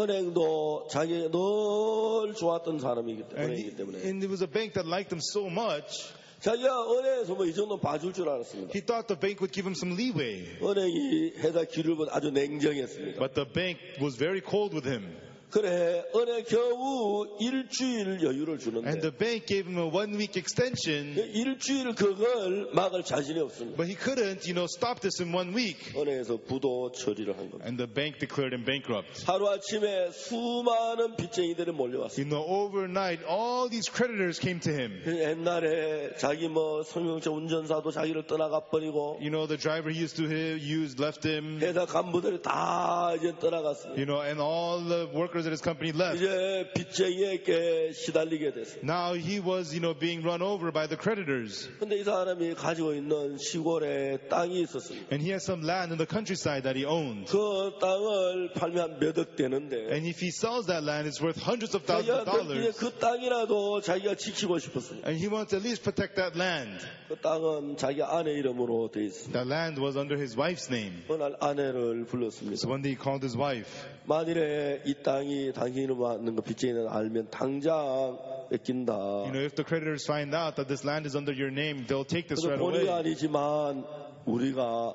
은행도 자기가 늘 좋았던 사람이기 때문에 And it was a bank that liked him so much. 자기가 은행에서 뭐 이 정도 봐줄 줄 알았습니다. He thought the bank would give him some leeway. 은행이 회사 기류보다 아주 냉정했습니다. But the bank was very cold with him. 그래 은행 겨우 일주일 여유를 And 주는데 the bank gave him a 1-week extension. 일주일 그걸 막을 자신이 없습니다. But he couldn't, stop this in 1 week. 은행에서 부도 처리를 한 겁니다. And the bank declared him bankrupt. 하루아침에 수많은 빚쟁이들이 몰려왔습니다. Overnight, all these creditors came to him. 옛날에 자기 뭐 승용차 운전사도 자기를 떠나가 버리고 The driver he used to use left him. 회사 간부들이 다 이제 떠나갔습니다. And all the workers at his company left. 이제 빚쟁이에게 시달리게 됐습니다. Now he was, being run over by the creditors. 근데 이 사람이 가지고 있는 시골에 땅이 있었습니다. And he has some land in the countryside that he owned. 그 땅을 팔면 몇 억 되는데 And if he sells that land, it's worth hundreds of thousands of 자기가 dollars. 그 땅이라도 자기가 지키고 싶었습니다. And he wants to at least protect that land. 그 땅은 자기 아내 이름으로 돼 있습니다. That land was under his wife's name. 어느 날 아내를 불렀습니다. So one day he called his wife. 만일에 이 땅이 당신 이름으로 하는 거 빚쟁이는 알면 당장 뺏긴다. If the creditors find out that this land is under your name, they'll take this right 본의가 away. 아니지만 우리가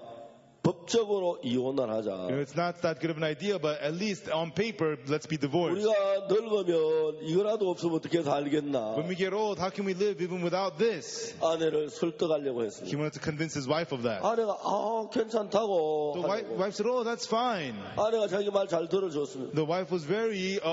법적으로 이혼을 하자. It's not that good of an idea, but at least on paper, let's be divorced. 우리가 늙으면 이거라도 없으면 어떻게 살겠나. When we get old, how can we live even without this? 아내를 설득하려고 He 했습니다. wanted to convince his wife of that. 아내가 괜찮다고. The wife said, "Oh, that's fine." 아내가 자기 말 잘 들어줬습니다. The wife was very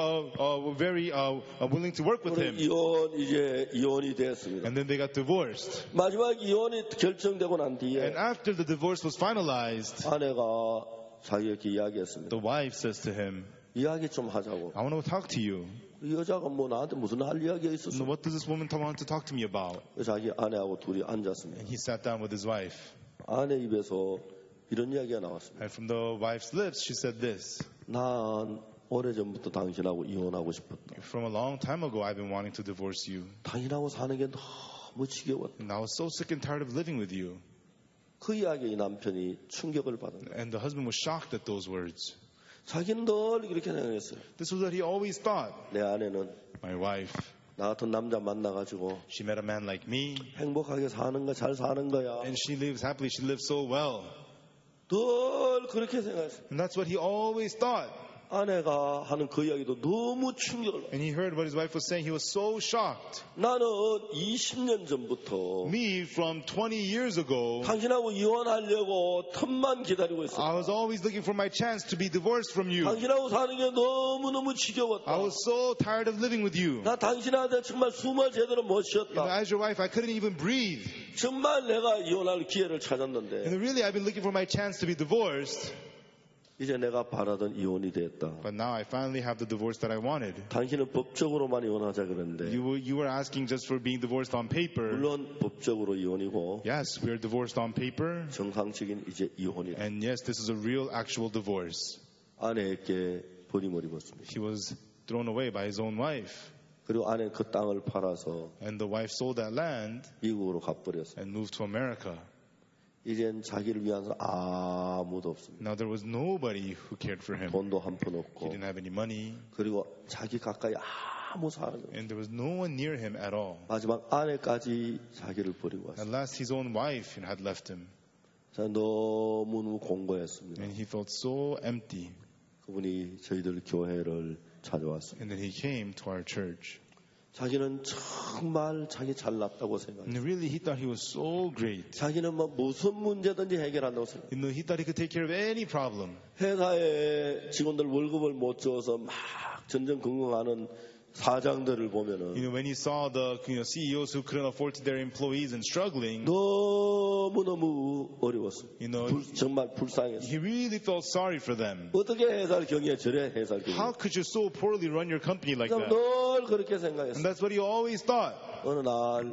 willing to work with him. 이제 이혼이 됐습니다. And then they got divorced. 마지막 이혼이 결정되고 난 뒤에 And after the divorce was finalized, 아내가 자기에게 이야기했습니다. the wife says to him, 이야기 좀 하자고. "I want to talk to you. 이 여자가 뭐 나한테 무슨 할 이야기가 있었어? What does this woman want to talk to me about?" 자기 아내하고 둘이 앉았습니다. And he sat down with his wife. 아내 입에서 이런 이야기가 나왔습니다. And from the wife's lips, she said this. 난 오래전부터 당신하고 이혼하고 싶었다. From a long time ago, I've been wanting to divorce you. 당신하고 사는 게 너무 지겨웠다. And I was so sick and tired of living with you. 그 이야기에 남편이 충격을 받았다. And the husband was shocked at those words. 자기는 늘 이렇게 생각했어요. This was what he always thought. 내 아내는 My wife, 나 같은 남자 만나가지고 she met a man like me. 행복하게 사는 거 잘 사는 거야. And she lives happily. She lives so well. 늘 그렇게 생각했어요. And that's what he always thought. 아내가 하는 그 이야기도 너무 충격을 받았어요. And he heard what his wife was saying. He was so shocked. 나는 20년 전부터 Me, from 20 years ago, 당신하고 이혼하려고 틈만 기다리고 있었어. I was always looking for my chance to be divorced from you. 당신하고 사는 게 너무너무 지겨웠다. I was so tired of living with you. 나 당신한테 정말 숨을 제대로 못 쉬었다. As your wife, I couldn't even breathe. 정말 내가 이혼할 기회를 찾았는데 And really, I've been looking for my chance to be divorced. 이제 내가 바라던 이혼이 됐다. But now I finally have the divorce that I wanted. 당신은 법적으로만 이혼하자 그랬는데 You were asking just for being divorced on paper. 물론 법적으로 이혼이고 Yes, we are divorced on paper. 정상적인 이제 이혼이다. And yes, this is a real, actual divorce. 아내에게 버림을 입었습니다. He was thrown away by his own wife. 그리고 아내는 그 땅을 팔아서 And the wife sold that land 미국으로 가버렸어요. and moved to America. 이젠 자기를 위한 사람 아무도 없습니다. Now there was nobody who cared for him. 돈도 한 푼 He 없고 didn't have any money. 그리고 자기 가까이 아무 사람이 없어요. And there was no one near him at all. 마지막 아내까지 자기를 버리고 왔어요. At last his own wife had left him. 너무 공고했습니다. And he felt so empty. 그분이 저희들 교회를 찾아왔습니다. And then he came to our church. 자기는 정말 자기 잘났다고 생각해요. And really he thought he was so great. 자기는 뭐 무슨 문제든지 해결한다고 생각해요. He thought he could take care of any problem. 회사에 직원들 월급을 못 줘서 막 전전긍긍하는 사장들을 보면은 When he saw the CEOs who couldn't afford their employees and struggling, 너무너무 어려웠어요. 정말 불쌍했어요. he really felt sorry for them. 어떻게 회사를 경영해 저래 회사를 경영해. How could you so poorly run your company like that? 늘 그렇게 And 생각했어요. that's what he always thought. 어느 날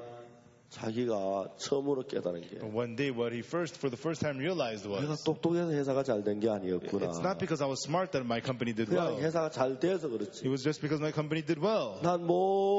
자기가 처음으로 깨달은 게 But one day what he for the first time realized 내가 was, 똑똑해서 회사가 잘 된 게 아니었구나. it's not because I was smart that my company did 그냥 well. 회사가 잘 돼서 그렇지. It was just because my company did well. 난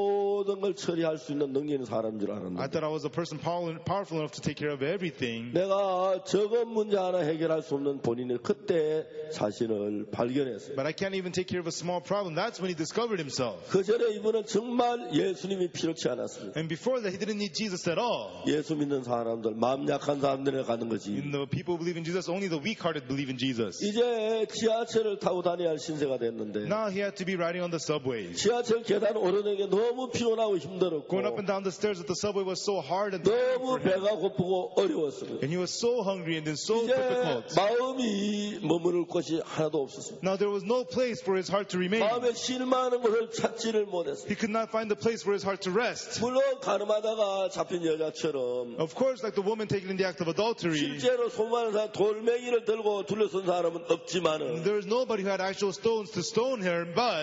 모든 걸 처리할 수 있는 능력 있는 사람인 줄 I 알았는데 thought I was a person powerful enough to take care of everything. 내가 적은 문제 하나 해결할 수 없는 본인을 그때 자신을 발견했어요. But I can't even take care of a small problem. That's when he discovered himself. 그 전에 이분은 정말 예수님이 필요치 않았습니다. And before that, he didn't need Jesus at all. 예수 믿는 사람들, 마음 약한 사람들에 가는 거지. And the people who believe in Jesus, only the weak-hearted believe in Jesus. 이제 지하철을 타고 다녀야 할 신세가 됐는데 Now he had to be riding on the subways. 지하철 계단 오르는 게 너무 피곤하고 힘들었고 Going up and down the stairs at the subway was so hard and 너무 배가 고프고 어려웠습니다. And he was so hungry and then so 이제 difficult. 마음이 머무를 곳이 하나도 없었습니다. Now there was no place for his heart to remain. 마음에 실망하는 곳을 찾지를 못했어요. He could not find the place for his heart to rest. 물론 가늠하다가 잡힌 여자처럼 Of course, like the woman taken in the act of adultery, 실제로 소만한 사람 돌멩이를 들고 둘러선 사람은 없지만은 there was nobody who had actual stones to stone her, but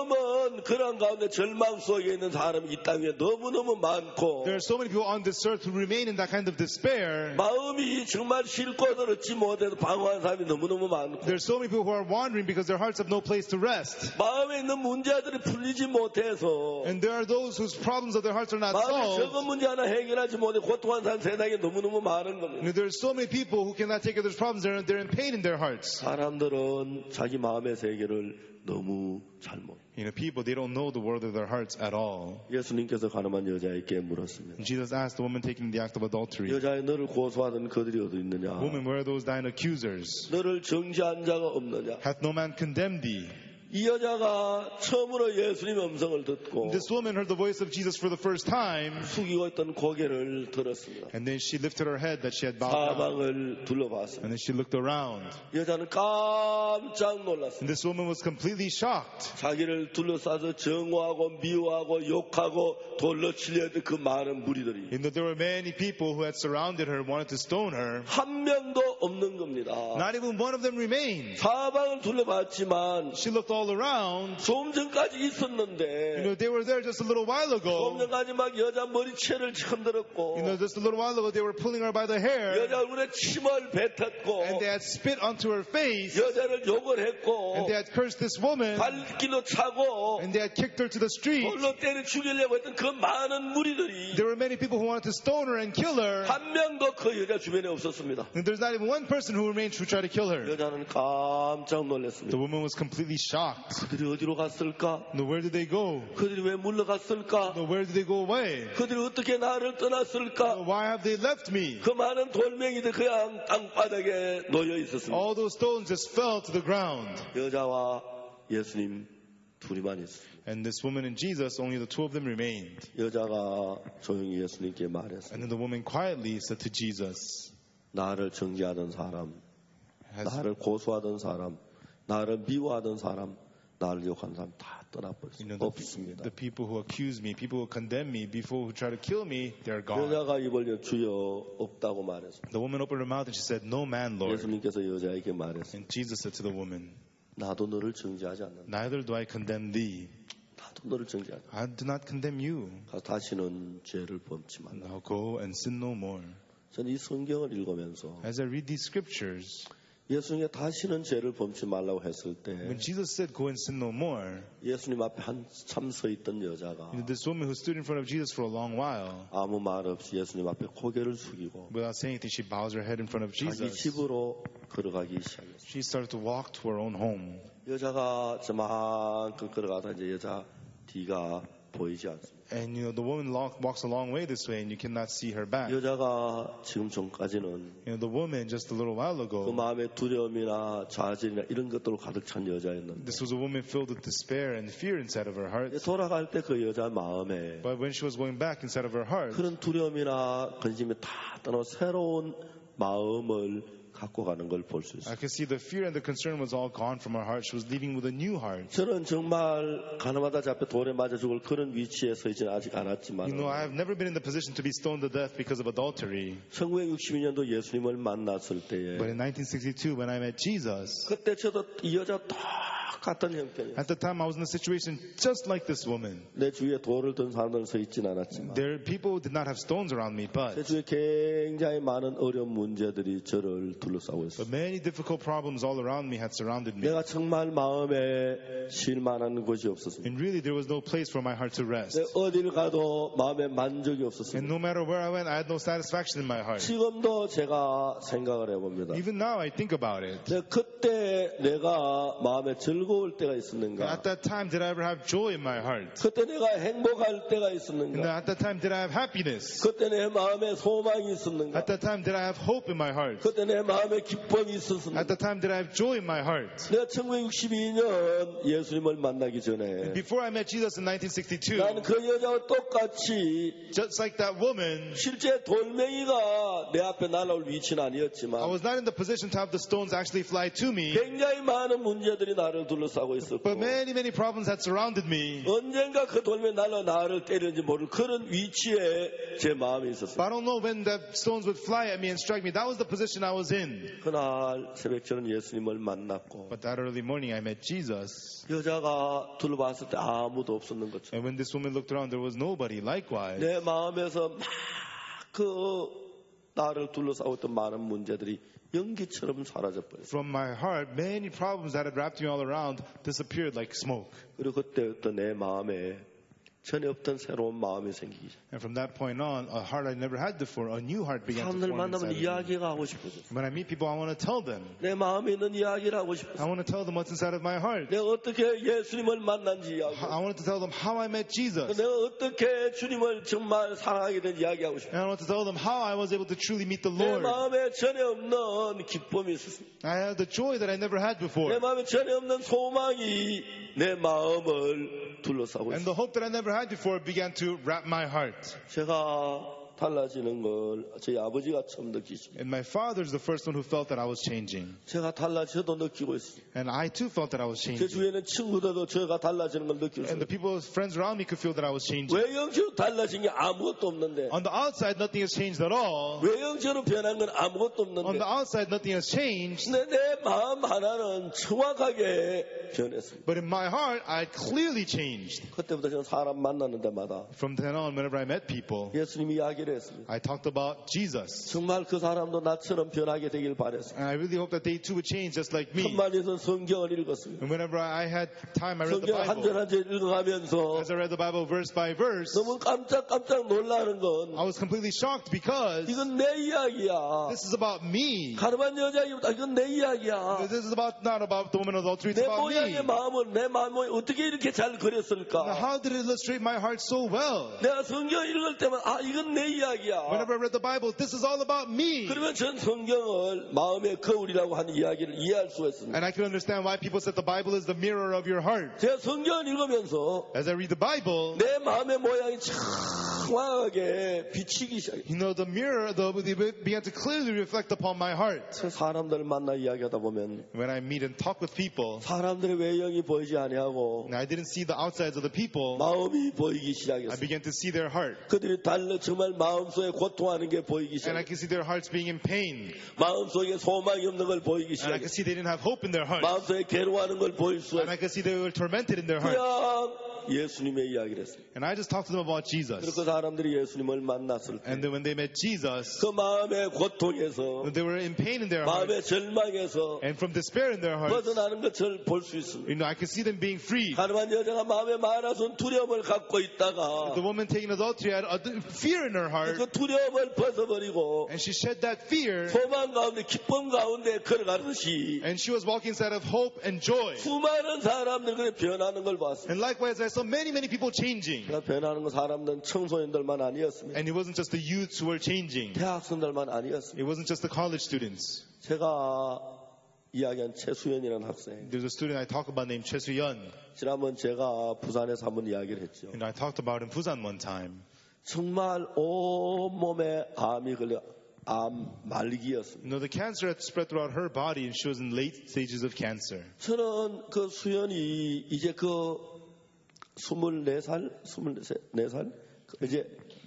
마음은 그런 가운데 절망 속에 있는 사람이 이 땅에 너무너무 많고 there are so many people on this earth who remain in that kind of despair. 마음이 정말 쉴 곳을 얻지 못해서 방황한 사람이 너무너무 많고 There are so many people who are wandering because their hearts have no place to rest. 마음에 있는 문제들이 풀리지 못해서 And there are those whose problems of their hearts are not 마음에 적은 solved. 문제 하나 해결하지 못해 고통한 사람 세상에 너무너무 많은 겁니다. And there are so many people who cannot take care of those problems. They're in pain in their hearts. 사람들은 자기 마음의 세계를 너무 잘못. People, they don't know the world of their hearts at all. 예수님께서 가늠한 여자에게 물었습니다. And Jesus asked the woman taking the act of adultery, 여자의 너를 고소하던 그들이 어디 있느냐? Woman, where are those thine accusers? 너를 정죄한 자가 없느냐? Hath no man condemned thee? 이 여자가 처음으로 예수님의 음성을 듣고 This woman heard the voice of Jesus for the first time, 숙이고 있던 고개를 들었습니다. and then she lifted her head that she had bowed down, 사방을 둘러봤습니다. and then she looked around. 여자는 깜짝 놀랐습니다. And this woman was completely shocked. 자기를 둘러싸서 정오하고 미워하고 욕하고 돌로 치려 했던 그 많은 무리들이 And that there were many people who had surrounded her, wanted to stone her. 한 명도 없는 겁니다. Not even one of them remained. 사방을 둘러봤지만 She looked all around. 좀 전까지 있었는데 They were there just a little while 좀 ago. 전까지 막 여자 머리채를 흔들었고 Just a little while ago, they were pulling her by the hair, 여자 얼굴에 침을 뱉었고 and they had spit onto her face, 여자를 욕을 했고 and they had cursed this woman, 발길로 차고 and they had kicked her to the street. 돌로 때려 죽이려고 했던 그 많은 무리들이 There were many people who wanted to stone her and kill her, 한 명도 그 여자 주변에 없었습니다. and there's not even one person who remained who tried to kill her. 여자는 깜짝 The 놀랐습니다. woman was completely shocked. 그들이 어디로 갔을까? No, where did they go? 그들이 왜 물러갔을까? No, where did they go away? 그들이 어떻게 나를 떠났을까? Why have they left me? 그 많은 돌멩이들 그냥 땅바닥에 놓여 있었습니다. All those stones just fell to the ground. 여자와 예수님 둘이만 있었습니다. And this woman and Jesus, only the two of them remained. 여자가 조용히 예수님께 말했습니다. And then the woman quietly said to Jesus, 나를 정죄하던 사람, has, 나를 고소하던 사람, 나를 미워하던 사람, 나를 욕한 사람 다 떠나버렸습니다. 없습니다. the people who accuse me, people who condemn me, people who try to kill me, they're gone. 여자가 입을 여 주여 없다고 말했습니다. The woman opened her mouth and she said, No man, Lord. 예수님께서 여자에게 말했습니다. And Jesus said to the woman, 나도 너를 정죄하지 않는다. Neither do I condemn thee. 나도 너를 정죄하지 않는다. I do not condemn you. 가서 다시는 죄를 범치 말라. Now go and sin no more. 저는 이 성경을 읽으면서 As I read these scriptures, 예수님이 다시는 죄를 범치 말라고 했을 때 When Jesus said, "Go and sin no more," 예수님 앞에 한참 서 있던 여자가 this woman who stood in front of Jesus for a long while, 아무 말 없이 예수님 앞에 고개를 숙이고 without saying anything, she bows her head in front of 자기 Jesus. 집으로 걸어가기 시작했어요. She started to walk to her own home. 여자가 저만큼 걸어가다 이제 여자 뒤가 보이지 않습니다. And the woman walks a long way this way, and you cannot see her back. 여자가 지금 전까지는 The woman just a little while 그 ago, 마음에 두려움이나 좌절이나 이런 것들로 가득 찬 여자였는데 this was a woman filled with despair and fear inside of her heart. 돌아갈 때 그 여자 마음에 But when she was going back inside of her heart, 그런 두려움이나 근심이 다 떠나 새로운 마음을 갖고 가는 걸 볼 수 있어요. I could see the fear and the concern was all gone from her heart. She was leaving with a new heart. 저는 정말 가늠하다 잡혀 돌에 맞아 죽을 그런 위치에 서 있지는 아직 않았지만 I have never been in the position to be stoned to death because of adultery. 1962년도 예수님을 만났을 때에 But in 1962, when I met Jesus, 그때 저도 이 여자 똑같은 형편이에요. at the time I was in a situation just like this woman. 내 주위에 돌을 든 사람들은 서 있지는 않았지만 People did not have stones around me, 제 but 주위에 굉장히 많은 어려운 문제들이 저를 둘러싸고 있어요. many difficult problems all around me had surrounded me. 내가 정말 마음에 쉴 만한 곳이 없었습니다. And really, there was no place for my heart to rest. 내가 어딜 가도 마음에 만족이 And 없었습니다. no matter where I went, I had no satisfaction in my heart. 지금도 제가 생각을 해봅니다. Even now, I think about it. 내가 그때 내가 마음에 즐거울 때가 At 있었는가? that time, did I ever have joy in my heart? 그때 내가 행복할 때가 And 있었는가? at that time, did I have happiness? 그때 내 마음에 소망이 있었는가? At that time, did I have hope in my heart? 그때 내 마음에 기쁨이 있었는가? At that time, did I have joy in my heart? 내가 1962년 예수님을 만나기 전에 Before I met Jesus in 나는 1962, 그 여자와 똑같이 just like that woman, 실제 돌멩이가 내 앞에 날아올 위치는 I 아니었지만 was not in the position to have the stones actually fly to me, 굉장히 많은 문제들이 나를 둘러싸고 있었고 but many problems had surrounded me. 언젠가 그 돌멩이 날아 나를 때리는지 모를 그런 위치에 제 마음이 있었어요. But I don't know when the stones would fly at me and strike me. That was the position I was in. 그날 새벽 저는 예수님을 만났고 But that early morning, I met Jesus. 여자가 둘러봤을 때 아무도 없었는 것처럼 And when this woman looked around, there was nobody. Likewise, 내 마음에서 막 그 나를 둘러싸고 있던 많은 문제들이 연기처럼 사라져 버렸어요. from my heart, many problems that had wrapped me all around disappeared like smoke. 그리고 그때부터 내 마음에 전에 없던 새로운 마음이 생기기 시작했어요. And from that point on, a heart I never had before, a new heart began to 사람들 form 만나면 inside of me. 이야기가 하고 싶어졌어요. When I meet people, I want to tell them. 내 마음에 있는 이야기를 하고 I 싶었어요. want to tell them what's inside of my heart. 내가 어떻게 예수님을 만난지 이야기. I wanted to tell them how I met Jesus. 내가 어떻게 주님을 정말 사랑하게 된 이야기하고 싶어요. And I want to tell them how I was able to truly meet the 내 Lord. 마음에 전에 없는 기쁨이 있었습니다. I had the joy that I never had 내 before. 마음에 전에 없는 소망이 내 마음을 둘러싸고 And 있어요. the hope that I never had before began to wrap my heart. 제가 달라지는 걸 저희 아버지가 처음 느끼십니다. And my father's the first one who felt that I was changing. 제가 달라져도 느끼고 있어요. And I too felt that I was 제 changing. 주위에는 친구들도 제가 달라지는 걸 느끼고 And 있어요. the people, friends around me could feel that I was changing. 외형적으로 달라진 게 아무것도 없는데 On the outside, nothing has changed at all. 외형적으로 변한 건 아무것도 On 없는데 the outside, nothing has changed. 내 마음 하나는 정확하게 변했습니다. But in my heart, I clearly changed. 그때부터 저는 사람 만나는 데마다 From then on, whenever I met people, 예수님 이야기를 했습니다. I talked about Jesus. 정말 그 사람도 나처럼 변하게 되길 바랬습니다. And I really hope that they too would change just like me. 한마디에서 성경을 읽었습니다. And whenever I had time, I read the 성경 한 절 Bible. 한 절 읽어가면서 As I read the Bible verse by verse, 너무 깜짝깜짝 놀라는 건 I was completely shocked because 이건 내 이야기야. this is about me. 가늠한 여자이보다 이건 내 이야기야. This is not about the woman of adultery, it's 내 about me. 모양의 마음을 내 마음을 어떻게 이렇게 잘 Now, 그렸을까? how did it illustrate my heart so well? 내가 성경 읽을 때만 아 이건 내 이야기야. Whenever I read the Bible, this is all about me. 그러면 전 성경을 마음의 거울이라고 하는 이야기를 이해할 수가 있습니다. And I can understand why people said the Bible is the mirror of your heart. 제가 성경을 읽으면서 As I read the Bible, 내 마음의 모양이 정확하게 비치기 시작해요. the mirror began to clearly reflect upon my heart. 사람들을 만나 이야기하다 보면 When I meet and talk with people, 사람들의 외형이 보이지 아니하고 and I didn't see the outsides of the people, 마음이 보이기 I 시작했어요. began to see their heart. 그들이 정말 마음속에 고통하는 게 보이기 And I 시작했어요. could see their hearts being in pain. 마음속에 소망이 없는 걸 보이기 And I could 시작했어요. see they didn't have hope in their heart. 마음속에 괴로워하는 걸 보일 수 And I 있어요. could see they were tormented in their heart. 그냥 예수님의 이야기를 했습니다. And I just talked to them about Jesus. 그리고 그 사람들이 예수님을 만났을 때 And then when they met Jesus, 그 마음의 고통에서 they were in pain in their heart. 마음의 절망에서 And from despair in their hearts, 벗어나는 것을 볼 수 있습니다. I could see them being freed. 가늠한 여자가 마음에 많아서 두려움을 갖고 있다가 The woman taking adultery had a fear in her heart, 그 두려움을 벗어버리고 and she shed that fear, 소망 가운데 기쁨 가운데 걸어가듯이 and she was walking inside of hope and joy. 수많은 사람들 그래 변하는 걸 봤습니다. And likewise, I saw many people changing. 그러니까 변하는 건 사람들은 청소년들만 아니었습니다. And it wasn't just the youths who were changing. 대학생들만 아니었습니다. It wasn't just the college students. 제가 이야기한 최수연이라는 학생. There's a student I talk about named Choi Soo-yeon. 지난번 제가 부산에서 한번 이야기를 했죠. And I talked about in Busan one time. 정말 온몸에 암이 걸려 암 말기였습니다. The cancer had spread throughout her body, and she was in late stages of cancer. 저는 그 수연이 이제 그 24살 이제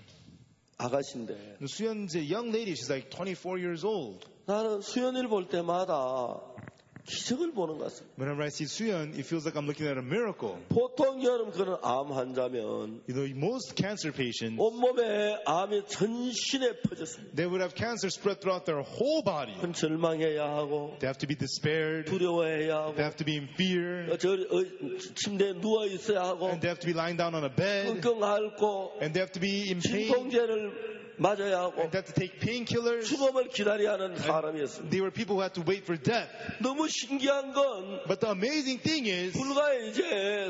아가씨인데 Soo-yeon's a young lady. She's like 24 years old. 나는 수연이를 볼 때마다 기적을 보는 것 같습니다. Whenever I see Soo-yeon, it feels like I'm looking at a miracle. 보통 여러분 그런 암 환자면 Most cancer patients, 온몸에 암이 전신에 퍼졌습니다. they would have cancer spread throughout their whole body. 그건 절망해야 하고 They have to be despaired. 두려워해야 하고 They have to be in fear. 침대에 누워 있어야 하고 And they have to be lying down on a bed. 끙끙 앓고 And they have to be in pain. 진통제를 맞아야 하고 And they have to take painkillers. 죽음을 기다려야 하는 사람이었습니다. They were people who had to wait for death. 너무 신기한 건 But the amazing thing is, 불과 이제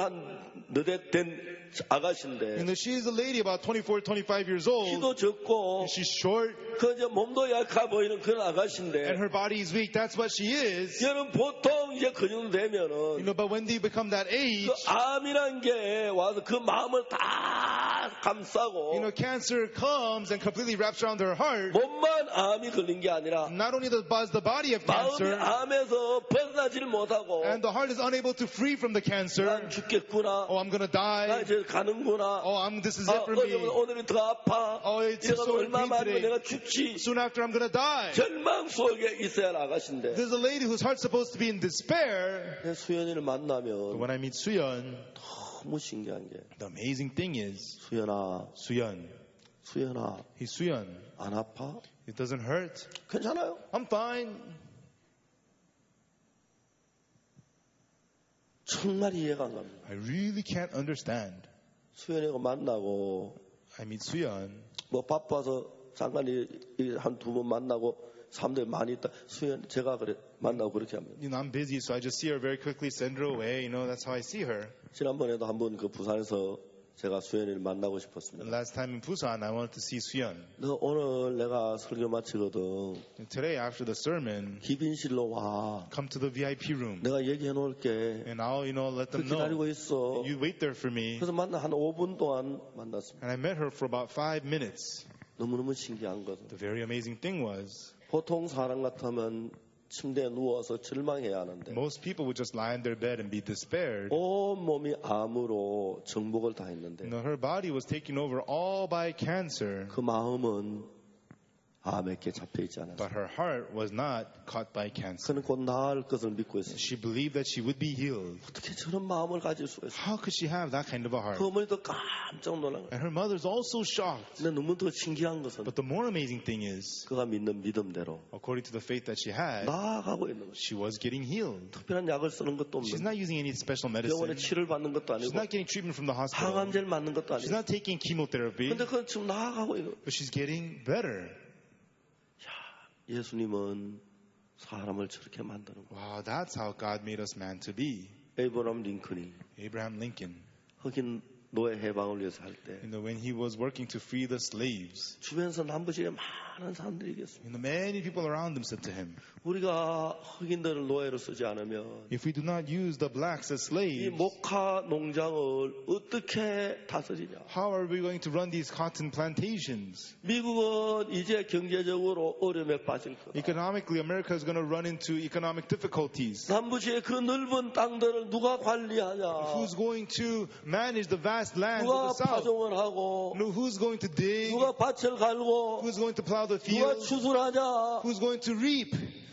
21 된 아가씨인데 she's a lady about 24, 25 years old. 키도 적고 She's short 그 이제 몸도 약해 보이는 그런 and 아가씨인데 her body is weak. That's what she is. 여러분 보통 이제 그 정도 되면은 But when they become that age, 그 암이란 게 와서 그 마음을 다 감싸고 cancer comes and completely wraps around her heart. 몸만 암이 걸린 게 아니라 Not only does the body have 마음이 cancer, 암에서 벗어나지를 못하고 and the heart is unable to free from the cancer. 난 죽겠구나 Oh, I'm gonna 나 die. 이제 가는구나 Oh, this is it for me. 오늘이 더 아파 It's 이래가 so 얼마 만에 today. 내가 죽지 Soon after, I'm gonna die. 절망 속에 있어야 할 아가씨인데 There's a lady whose heart's supposed to be in despair. 내 수연이를 But 만나면 when I meet Soo-yeon, 너무 신기한 게 the amazing thing is, 수연아 Soo-yeon, he's Soo-yeon. 안 아파? It doesn't hurt. 괜찮아요? I'm fine. 정말 이해가 안 갑니다. I really can't understand. 수연이가 만나고 I meet Soo-yeon. 뭐 바빠서 잠깐 한 두 번 만나고 사람들이 많이 있다. 수연 제가 그래 만나고 그렇게 합니다. I'm busy, so I just see her very quickly, send her away. That's how I see her. 지난번에도 한번 그 부산에서 제가 수연이를 만나고 The 싶었습니다. last time in Busan, I wanted to see Soo-yeon. 너 오늘 내가 설교 마치거든. And today, after the sermon, 기빈실로 와. come to the VIP room. 내가 얘기해 놓을게. And I'll, let 그 them know. 기다리고 있어. You wait there for me. 그래서 한 5분 동안 만났습니다. And I met her for about 5 minutes. 너무너무 신기한 거죠. The very amazing thing was, 보통 사람 같으면 침대에 누워서 절망해야 하는데 most people would just lie in their bed and be despaired. 온 몸이 암으로 정복을 다 했는데 Her body was taken over all by cancer, 그 마음은 암에게 잡혀 있지 않았어요. but her heart was not caught by cancer. 그는 곧 나을 것을 믿고 있어요. She believed that she would be healed. 어떻게 저런 마음을 가질 수가 있어요? How could she have that kind of a heart? 그 어머니도 깜짝 놀란 거예요. And her mother's also shocked. 근데 너무 더 신기한 것은 But the more amazing thing is, 그가 믿는 믿음대로 according to the faith that she had, 나아가고 있는 거예요. she was getting healed. 특별한 약을 쓰는 것도 She's 없는 not using any special 병원에 medicine. 치료를 받는 것도 She's 아니고 not getting treatment from the hospital. 항암제를 맞는 것도 She's 아니고 not taking chemotherapy. 근데 그건 지금 나아가고 있는 거예요. But she's getting better. 예수님은 사람을 저렇게 만드는 거예요. Wow, that's how God made us man to be. 에이브람 링컨이 Abraham Lincoln, 흑인 노예 해방을 위해서 할 때 when he was working to free the slaves, 주변에서 남부지에 많은 사람들이 얘기했습니다. many people around him said to him, 우리가 흑인들을 노예로 쓰지 않으면 if we do not use the blacks as 이 slaves, 목화 농장을 어떻게 다스리냐. how are we going to run these cotton plantations? 미국은 이제 경제적으로 어려움에 빠질 거다. Economically, America is going to run into economic difficulties. 남부지의 그 넓은 땅들을 누가 관리하냐. Who's going to manage the vast lands 누가 of the south? 파종을 하고 Who's going to dig? 누가 밭을 갈고 Who's going to plow the 누가 fields? 추수하냐. Who's going to reap?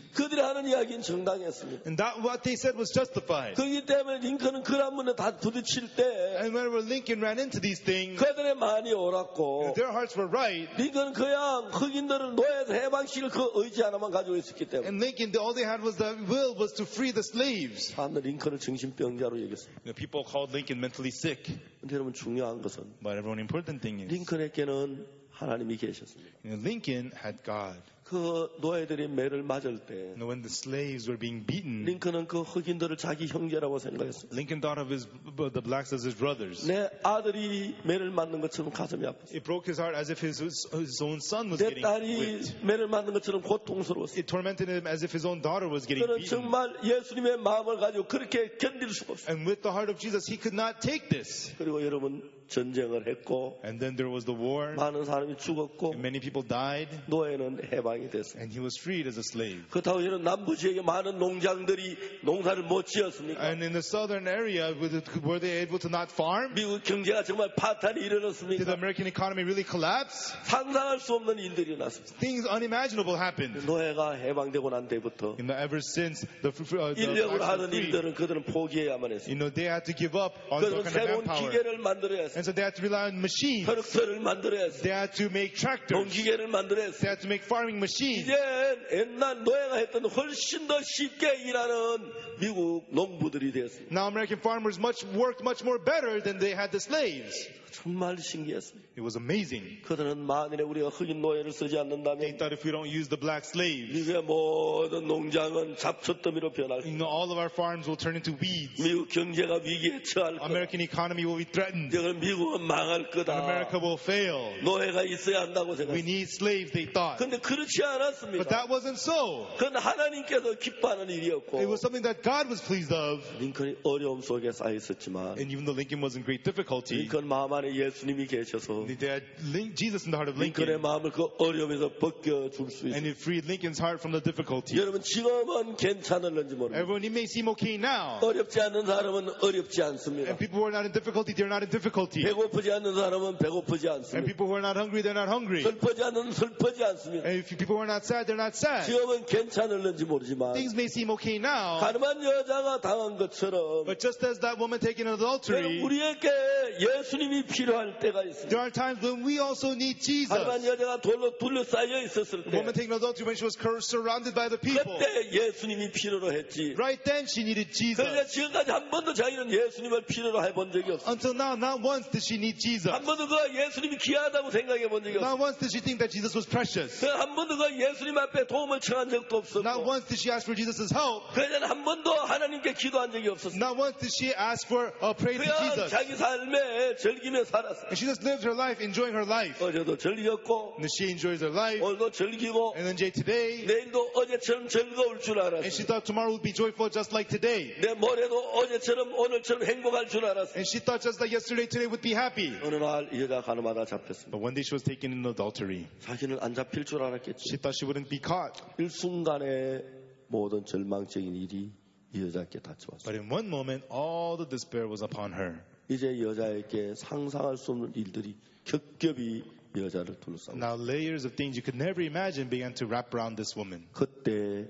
그들이 하는 이야기는 정당했습니다. And that what they said was justified. 그렇기 때문에 링컨은 그란문에 다 부딪힐 때 And whenever Lincoln ran into these things, 그들의 마음이 옳았고 their hearts were right. 링컨은 그냥 흑인들을 노예에서 해방시킬 그 의지 하나만 가지고 있었기 때문에 And Lincoln, all they had was the will was to free the slaves. 사람들 링컨을 정신병자로 얘기했습니다. People called Lincoln mentally sick. 근데 여러분 중요한 것은 But everyone important thing is, 링컨에게는 하나님이 계셨습니다. Lincoln had God. 그 노예들이 매를 맞을 때 And when the slaves were being beaten, 링컨은 그 흑인들을 자기 형제라고 생각했습니다. Lincoln thought of the blacks as his brothers. 내 아들이 매를 맞는 것처럼 가슴이 아팠어요. It broke his heart as if his own son was 내 getting 딸이 whipped. 매를 맞는 것처럼 고통스러웠어요. It tormented him as if his own daughter was getting 그는 beaten. 정말 예수님의 마음을 가지고 그렇게 견딜 수가 없어요. And with the heart of Jesus, he could not take this. 그리고 여러분 전쟁을 했고 And then there was the war. 많은 사람이 죽었고 And many people died. 노예는 해방이 됐어요. And he was freed as a slave. 그렇다고 이런 남부 지역에 많은 농장들이 농사를 못 지었습니까? And in the southern area, were they able to not farm? 미국 경제가 정말 파탄이 Did the 일어났습니까? American economy really collapse? 상상할 수 없는 일들이 일어났습니다. Things unimaginable happened. 노예가 해방되고 난 때부터 Ever since the 인력으로 blacks were 하는 free, 일들은 그들은 포기해야만 했습니다. they had to give up on 그들은 the kind of 새로운 manpower. 기계를 만들어야 했어요. And so they had to rely on machines. 트럭터를 만들어야 했어요. They had to make tractors. 농기계를 만들어야 They 했어요. had to make farming machines. 이제 옛날 노예가 했던 훨씬 더 쉽게 일하는 미국 농부들이 됐습니다. Now American farmers worked much more better than they had the slaves. 정말 신기했습니다. It was amazing. 그들은 만일에 우리가 흑인 노예를 쓰지 They 않는다면 thought if we don't use the black slaves, 미국의 모든 농장은 잡초더미로 변할 것입니다. all of our farms will turn into weeds. 미국 경제가 위기에 처할 거다. American economy will be threatened. 이제 미국은 망할 And 거다. America will fail. 노예가 있어야 한다고 We 생각했습니다. need slaves, they thought. 그런데 그렇지 But 않았습니다. that wasn't so. 그건 하나님께서 기뻐하는 It 일이었고 was something that God was pleased of. 링컨이 어려움 속에 쌓여 있었지만 And even though Lincoln was in great difficulty, 링컨 마음 안에 예수님이 계셔서 they had Jesus in the heart of 링컨의 Lincoln. 마음을 그 어려움에서 벗겨줄 수 And 있어요. it freed Lincoln's heart from the difficulty. 여러분 지금은 괜찮을는지 모릅니다. Everyone, it may seem okay now. 어렵지 않은 사람은 어렵지 않습니다. And people who are not in difficulty, they're not in difficulty. 배고프지 않는 사람은 배고프지 And 않습니다. people who are not hungry, they're not hungry. 슬퍼지 않는 슬퍼지 않습니다. And if people who are not sad, they're not sad. 지금은 괜찮을는지 모르지만 Things may seem okay now, 가늠한 여자가 당한 것처럼 but just as that woman taken in adultery, 우리에게 예수님이 필요할 때가 있습니다. there are times when we also need Jesus. 가늠한 여자가 돌로 둘러싸여 있었을 The 때 woman taken adultery when she was surrounded by the people. 그때 예수님이 필요로 했지. Right then, she needed 그러니까 Jesus. 지금까지 한 번도 자기는 예수님을 필요로 해본 적이 없어. Until now, not once did she need Jesus. 한 번도 그 예수님이 귀하다고 생각해 본 적이 없어. Not once did she think that Jesus was precious. 한 번도 그 예수님 앞에 도움을 청한 적도 없었고. Not once did she ask for Jesus' help. 그냥 한 번도 하나님께 기도한 적이 없었어. Not once did she ask for a prayer to 그냥 Jesus. 자기 삶에 즐기며 살았어. And she just lived her life, enjoying her life. 어제도 즐겼고 And then she enjoys her life. 오늘도 즐기고 And then today, 내일도 어제처럼 즐거울 줄 and 알았어. she thought tomorrow would be joyful just like today. 내 모레도 어제처럼 오늘처럼 행복할 줄 알았어. And she thought just like yesterday, today would be happy. 어느 날 이 여자 가늠하다 잡혔습니다. But one day she was taken in adultery. 자기는 안 잡힐 줄 알았겠지. She thought she wouldn't be caught. 일순간에 모든 절망적인 일이 이 여자께 닥쳐왔어. But in one moment, all the despair was upon her. 이제 여자에게 상상할 수 없는 일들이 겹겹이 여자를 둘러싸고 Now layers of things you could never imagine began to wrap around this woman. 그때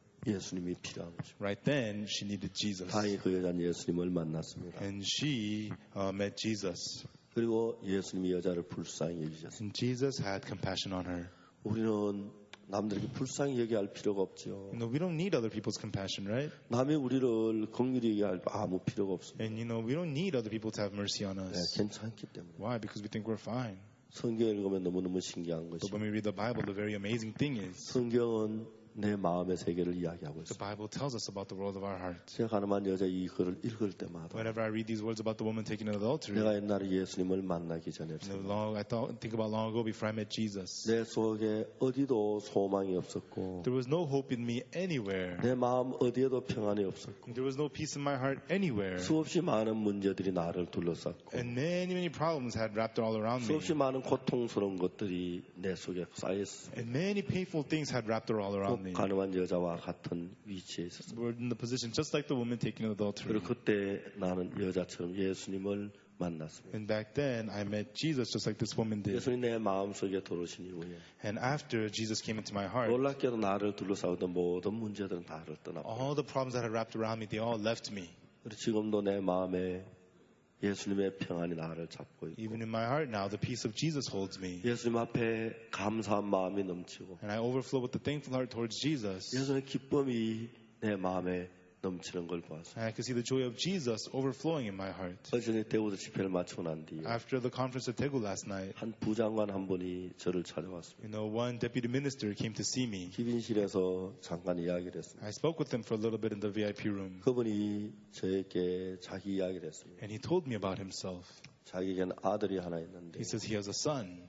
예수님이 필요한 거죠. Right then, she needed Jesus. 다행히 그 여자는 예수님을 만났습니다. And she met Jesus. 그리고 예수님이 여자를 불쌍히 여기셨습니다. And Jesus had compassion on her. 우리는 남들에게 불쌍히 여겨할 필요가 없죠. We don't need other people's compassion, right? 남이 우리를 긍휼히 여겨할 아무 필요가 없습니다. And we don't need other people to have mercy on 네, us. 괜찮기 때문에. Why? Because we think we're fine. 성경 읽으면 너무너무 신기한 것이 But when we read the Bible, the very amazing thing is 성경은 내 마음의 세계를 이야기하고 the 있습니다. Bible tells us about the world of our heart. 제가 가늠한 여자 이 글을 읽을 때마다 Whenever I read these words about the woman taken in adultery, 내가 옛날에 예수님을 만나기 전에 I think about long ago before I met Jesus. 내 속에 어디도 소망이 없었고 There was no hope in me anywhere. 내 마음 어디에도 평안이 없었고 There was no peace in my heart anywhere. 수없이 많은 문제들이 나를 둘러쌌고 And many problems had wrapped all around me. 수없이 많은 고통스러운 것들이 내 속에 쌓였어. And many painful things had wrapped all around me. 가늠한 여자와 같은 위치에 있었어. We're in the position just like the woman taken in adultery. 그리고 그때 나는 여자처럼 예수님을 만났습니다. And back then, I met Jesus just like this woman did. 예수님 내 마음속에 들어오신 이후에 And after Jesus came into my heart, 놀랍게도 나를 둘러싸던 모든 문제들은 나를 떠나고 all the problems that had wrapped around me, they all left me. 그리고 지금도 내 마음에 예수님의 평안이 나를 잡고 있고 Even in my heart now, the peace of Jesus holds me. 예수님 앞에 감사한 마음이 넘치고 And I overflow with the thankful heart towards Jesus. 예수님의 기쁨이 내 마음에 넘치는 걸 보았어요. And I could see the joy of Jesus overflowing in my heart. 어제 대우도 집회를 마치고 난 뒤에 After the conference at Daegu last night, 한 부장관 한 분이 저를 찾아왔습니다. one deputy minister came to see me. 기빈실에서 잠깐 이야기를 했습니다. I spoke with him for a little bit in the VIP room. 그분이 저에게 자기 이야기를 했습니다. And he told me about himself. 자기에게는 아들이 하나 있는데 He says he has a son.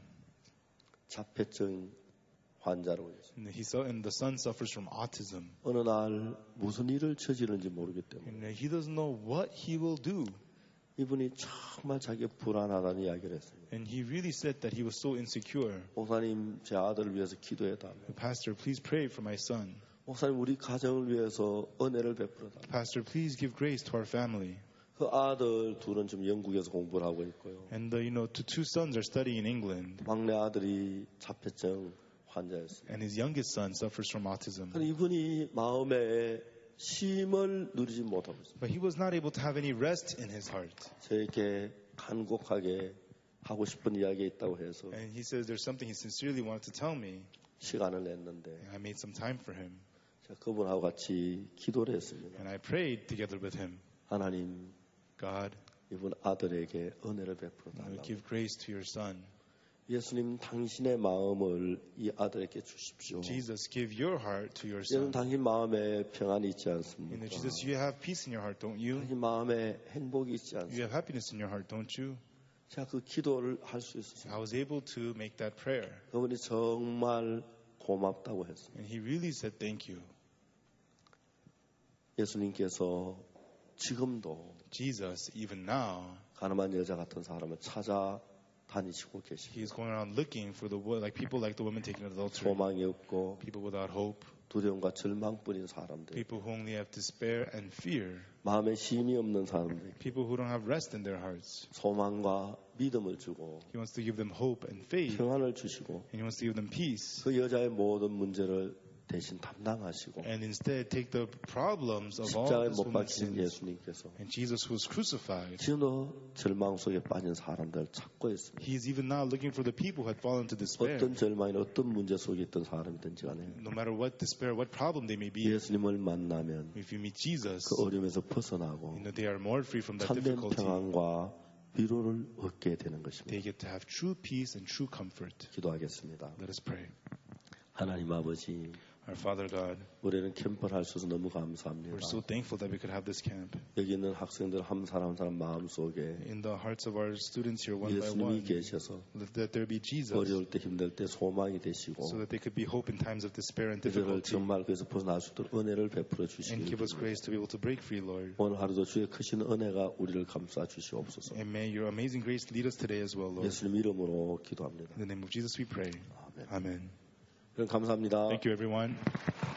자폐증 환자라고 했어요. And the son suffers from autism. 어느 날 무슨 일을 저지르는지 모르기 때문에 And he doesn't know what he will do. 이분이 정말 자기가 불안하다는 이야기를 했어요. And he really said that he was so insecure. 목사님 제 아들을 위해서 기도해달라고. Pastor, please pray for my son. 목사님 우리 가정을 위해서 은혜를 베풀어달라고. Pastor, please give grace to our family. 그 아들 둘은 지금 영국에서 공부를 하고 있고요. And two sons are studying in England. 막내 아들이 자폐증 환자였어요. And his youngest son suffers from autism. 그런데 이분이 마음에 쉼을 누리지 못하고 있습니다. But he was not able to have any rest in his heart. 저에게 간곡하게 하고 싶은 이야기가 있다고 해서 And he says there's something he sincerely wanted to tell me. 시간을 냈는데 And I made some time for him. 제가 그분하고 같이 기도를 했습니다. And I prayed together with him. 하나님, God, 이분 아들에게 은혜를 베풀어 달라고. give grace to your son. 예수님 당신의 마음을 이 아들에게 주십시오. Jesus, give your heart to your 여러분 son. 당신 마음에 평안이 있지 않습니까? Jesus, you have peace in your heart, don't you? 당신 마음에 행복이 있지 You 않습니까? have happiness in your heart, don't you? 제가 그 기도를 할 수 있었어요. I was able to make that prayer. 그분이 정말 고맙다고 했습니다. And he really said thank you. 예수님께서 지금도 Jesus, even now, 가늠한 여자 같은 사람을 찾아 다니시고 계십니다. he's going around looking for people like the woman taken adultery. 소망이 없고 People without hope. 두려움과 절망뿐인 사람들, People who only have despair and fear. 마음에 쉼이 없는 사람들, People who don't have rest in their hearts. 소망과 믿음을 주고 He wants to give them hope and faith. 평안을 주시고 And he wants to give them peace. 그 여자의 모든 문제를 대신 담당하시고 And instead take the problems of all 십자가에 this 못 woman's 박힌 sins. 예수님께서 And Jesus was crucified. 지금도 절망 속에 빠진 사람들을 찾고 있습니다. He is even now looking for the people who had fallen to despair. 어떤 절망이나 어떤 문제 속에 있던 사람이든지 간에 No matter what despair, what problem they may be, 예수님을 만나면 if you meet Jesus, 그 어려움에서 벗어나고 they are more free from that 참된 difficulty. 평안과 위로를 얻게 되는 것입니다. They get to have true peace and true comfort. 기도하겠습니다. Let us pray. 하나님 아버지, Our Father God, 우리는 캠프를 할 수 있어서 너무 감사합니다. we're so thankful that we could have this camp. 여기 있는 학생들 한 사람 한 사람 마음속에 In the hearts of our students here, one by 예수님이 one, 계셔서 that there be Jesus, 어려울 때 힘들 때 소망이 되시고 so that they could be hope in times of despair and 그들을 difficulty. 정말 그래서 벗어날 수 있도록 은혜를 베풀어 And 주시기 give us 바랍니다. grace to be able to break free, Lord. 오늘 하루도 주의 크신 은혜가 우리를 감싸 주시옵소서. And may your amazing grace lead us today as well, Lord. 예수님 이름으로 기도합니다. In the name of Jesus we pray. 아멘. Amen. 그럼 감사합니다. Thank you, everyone.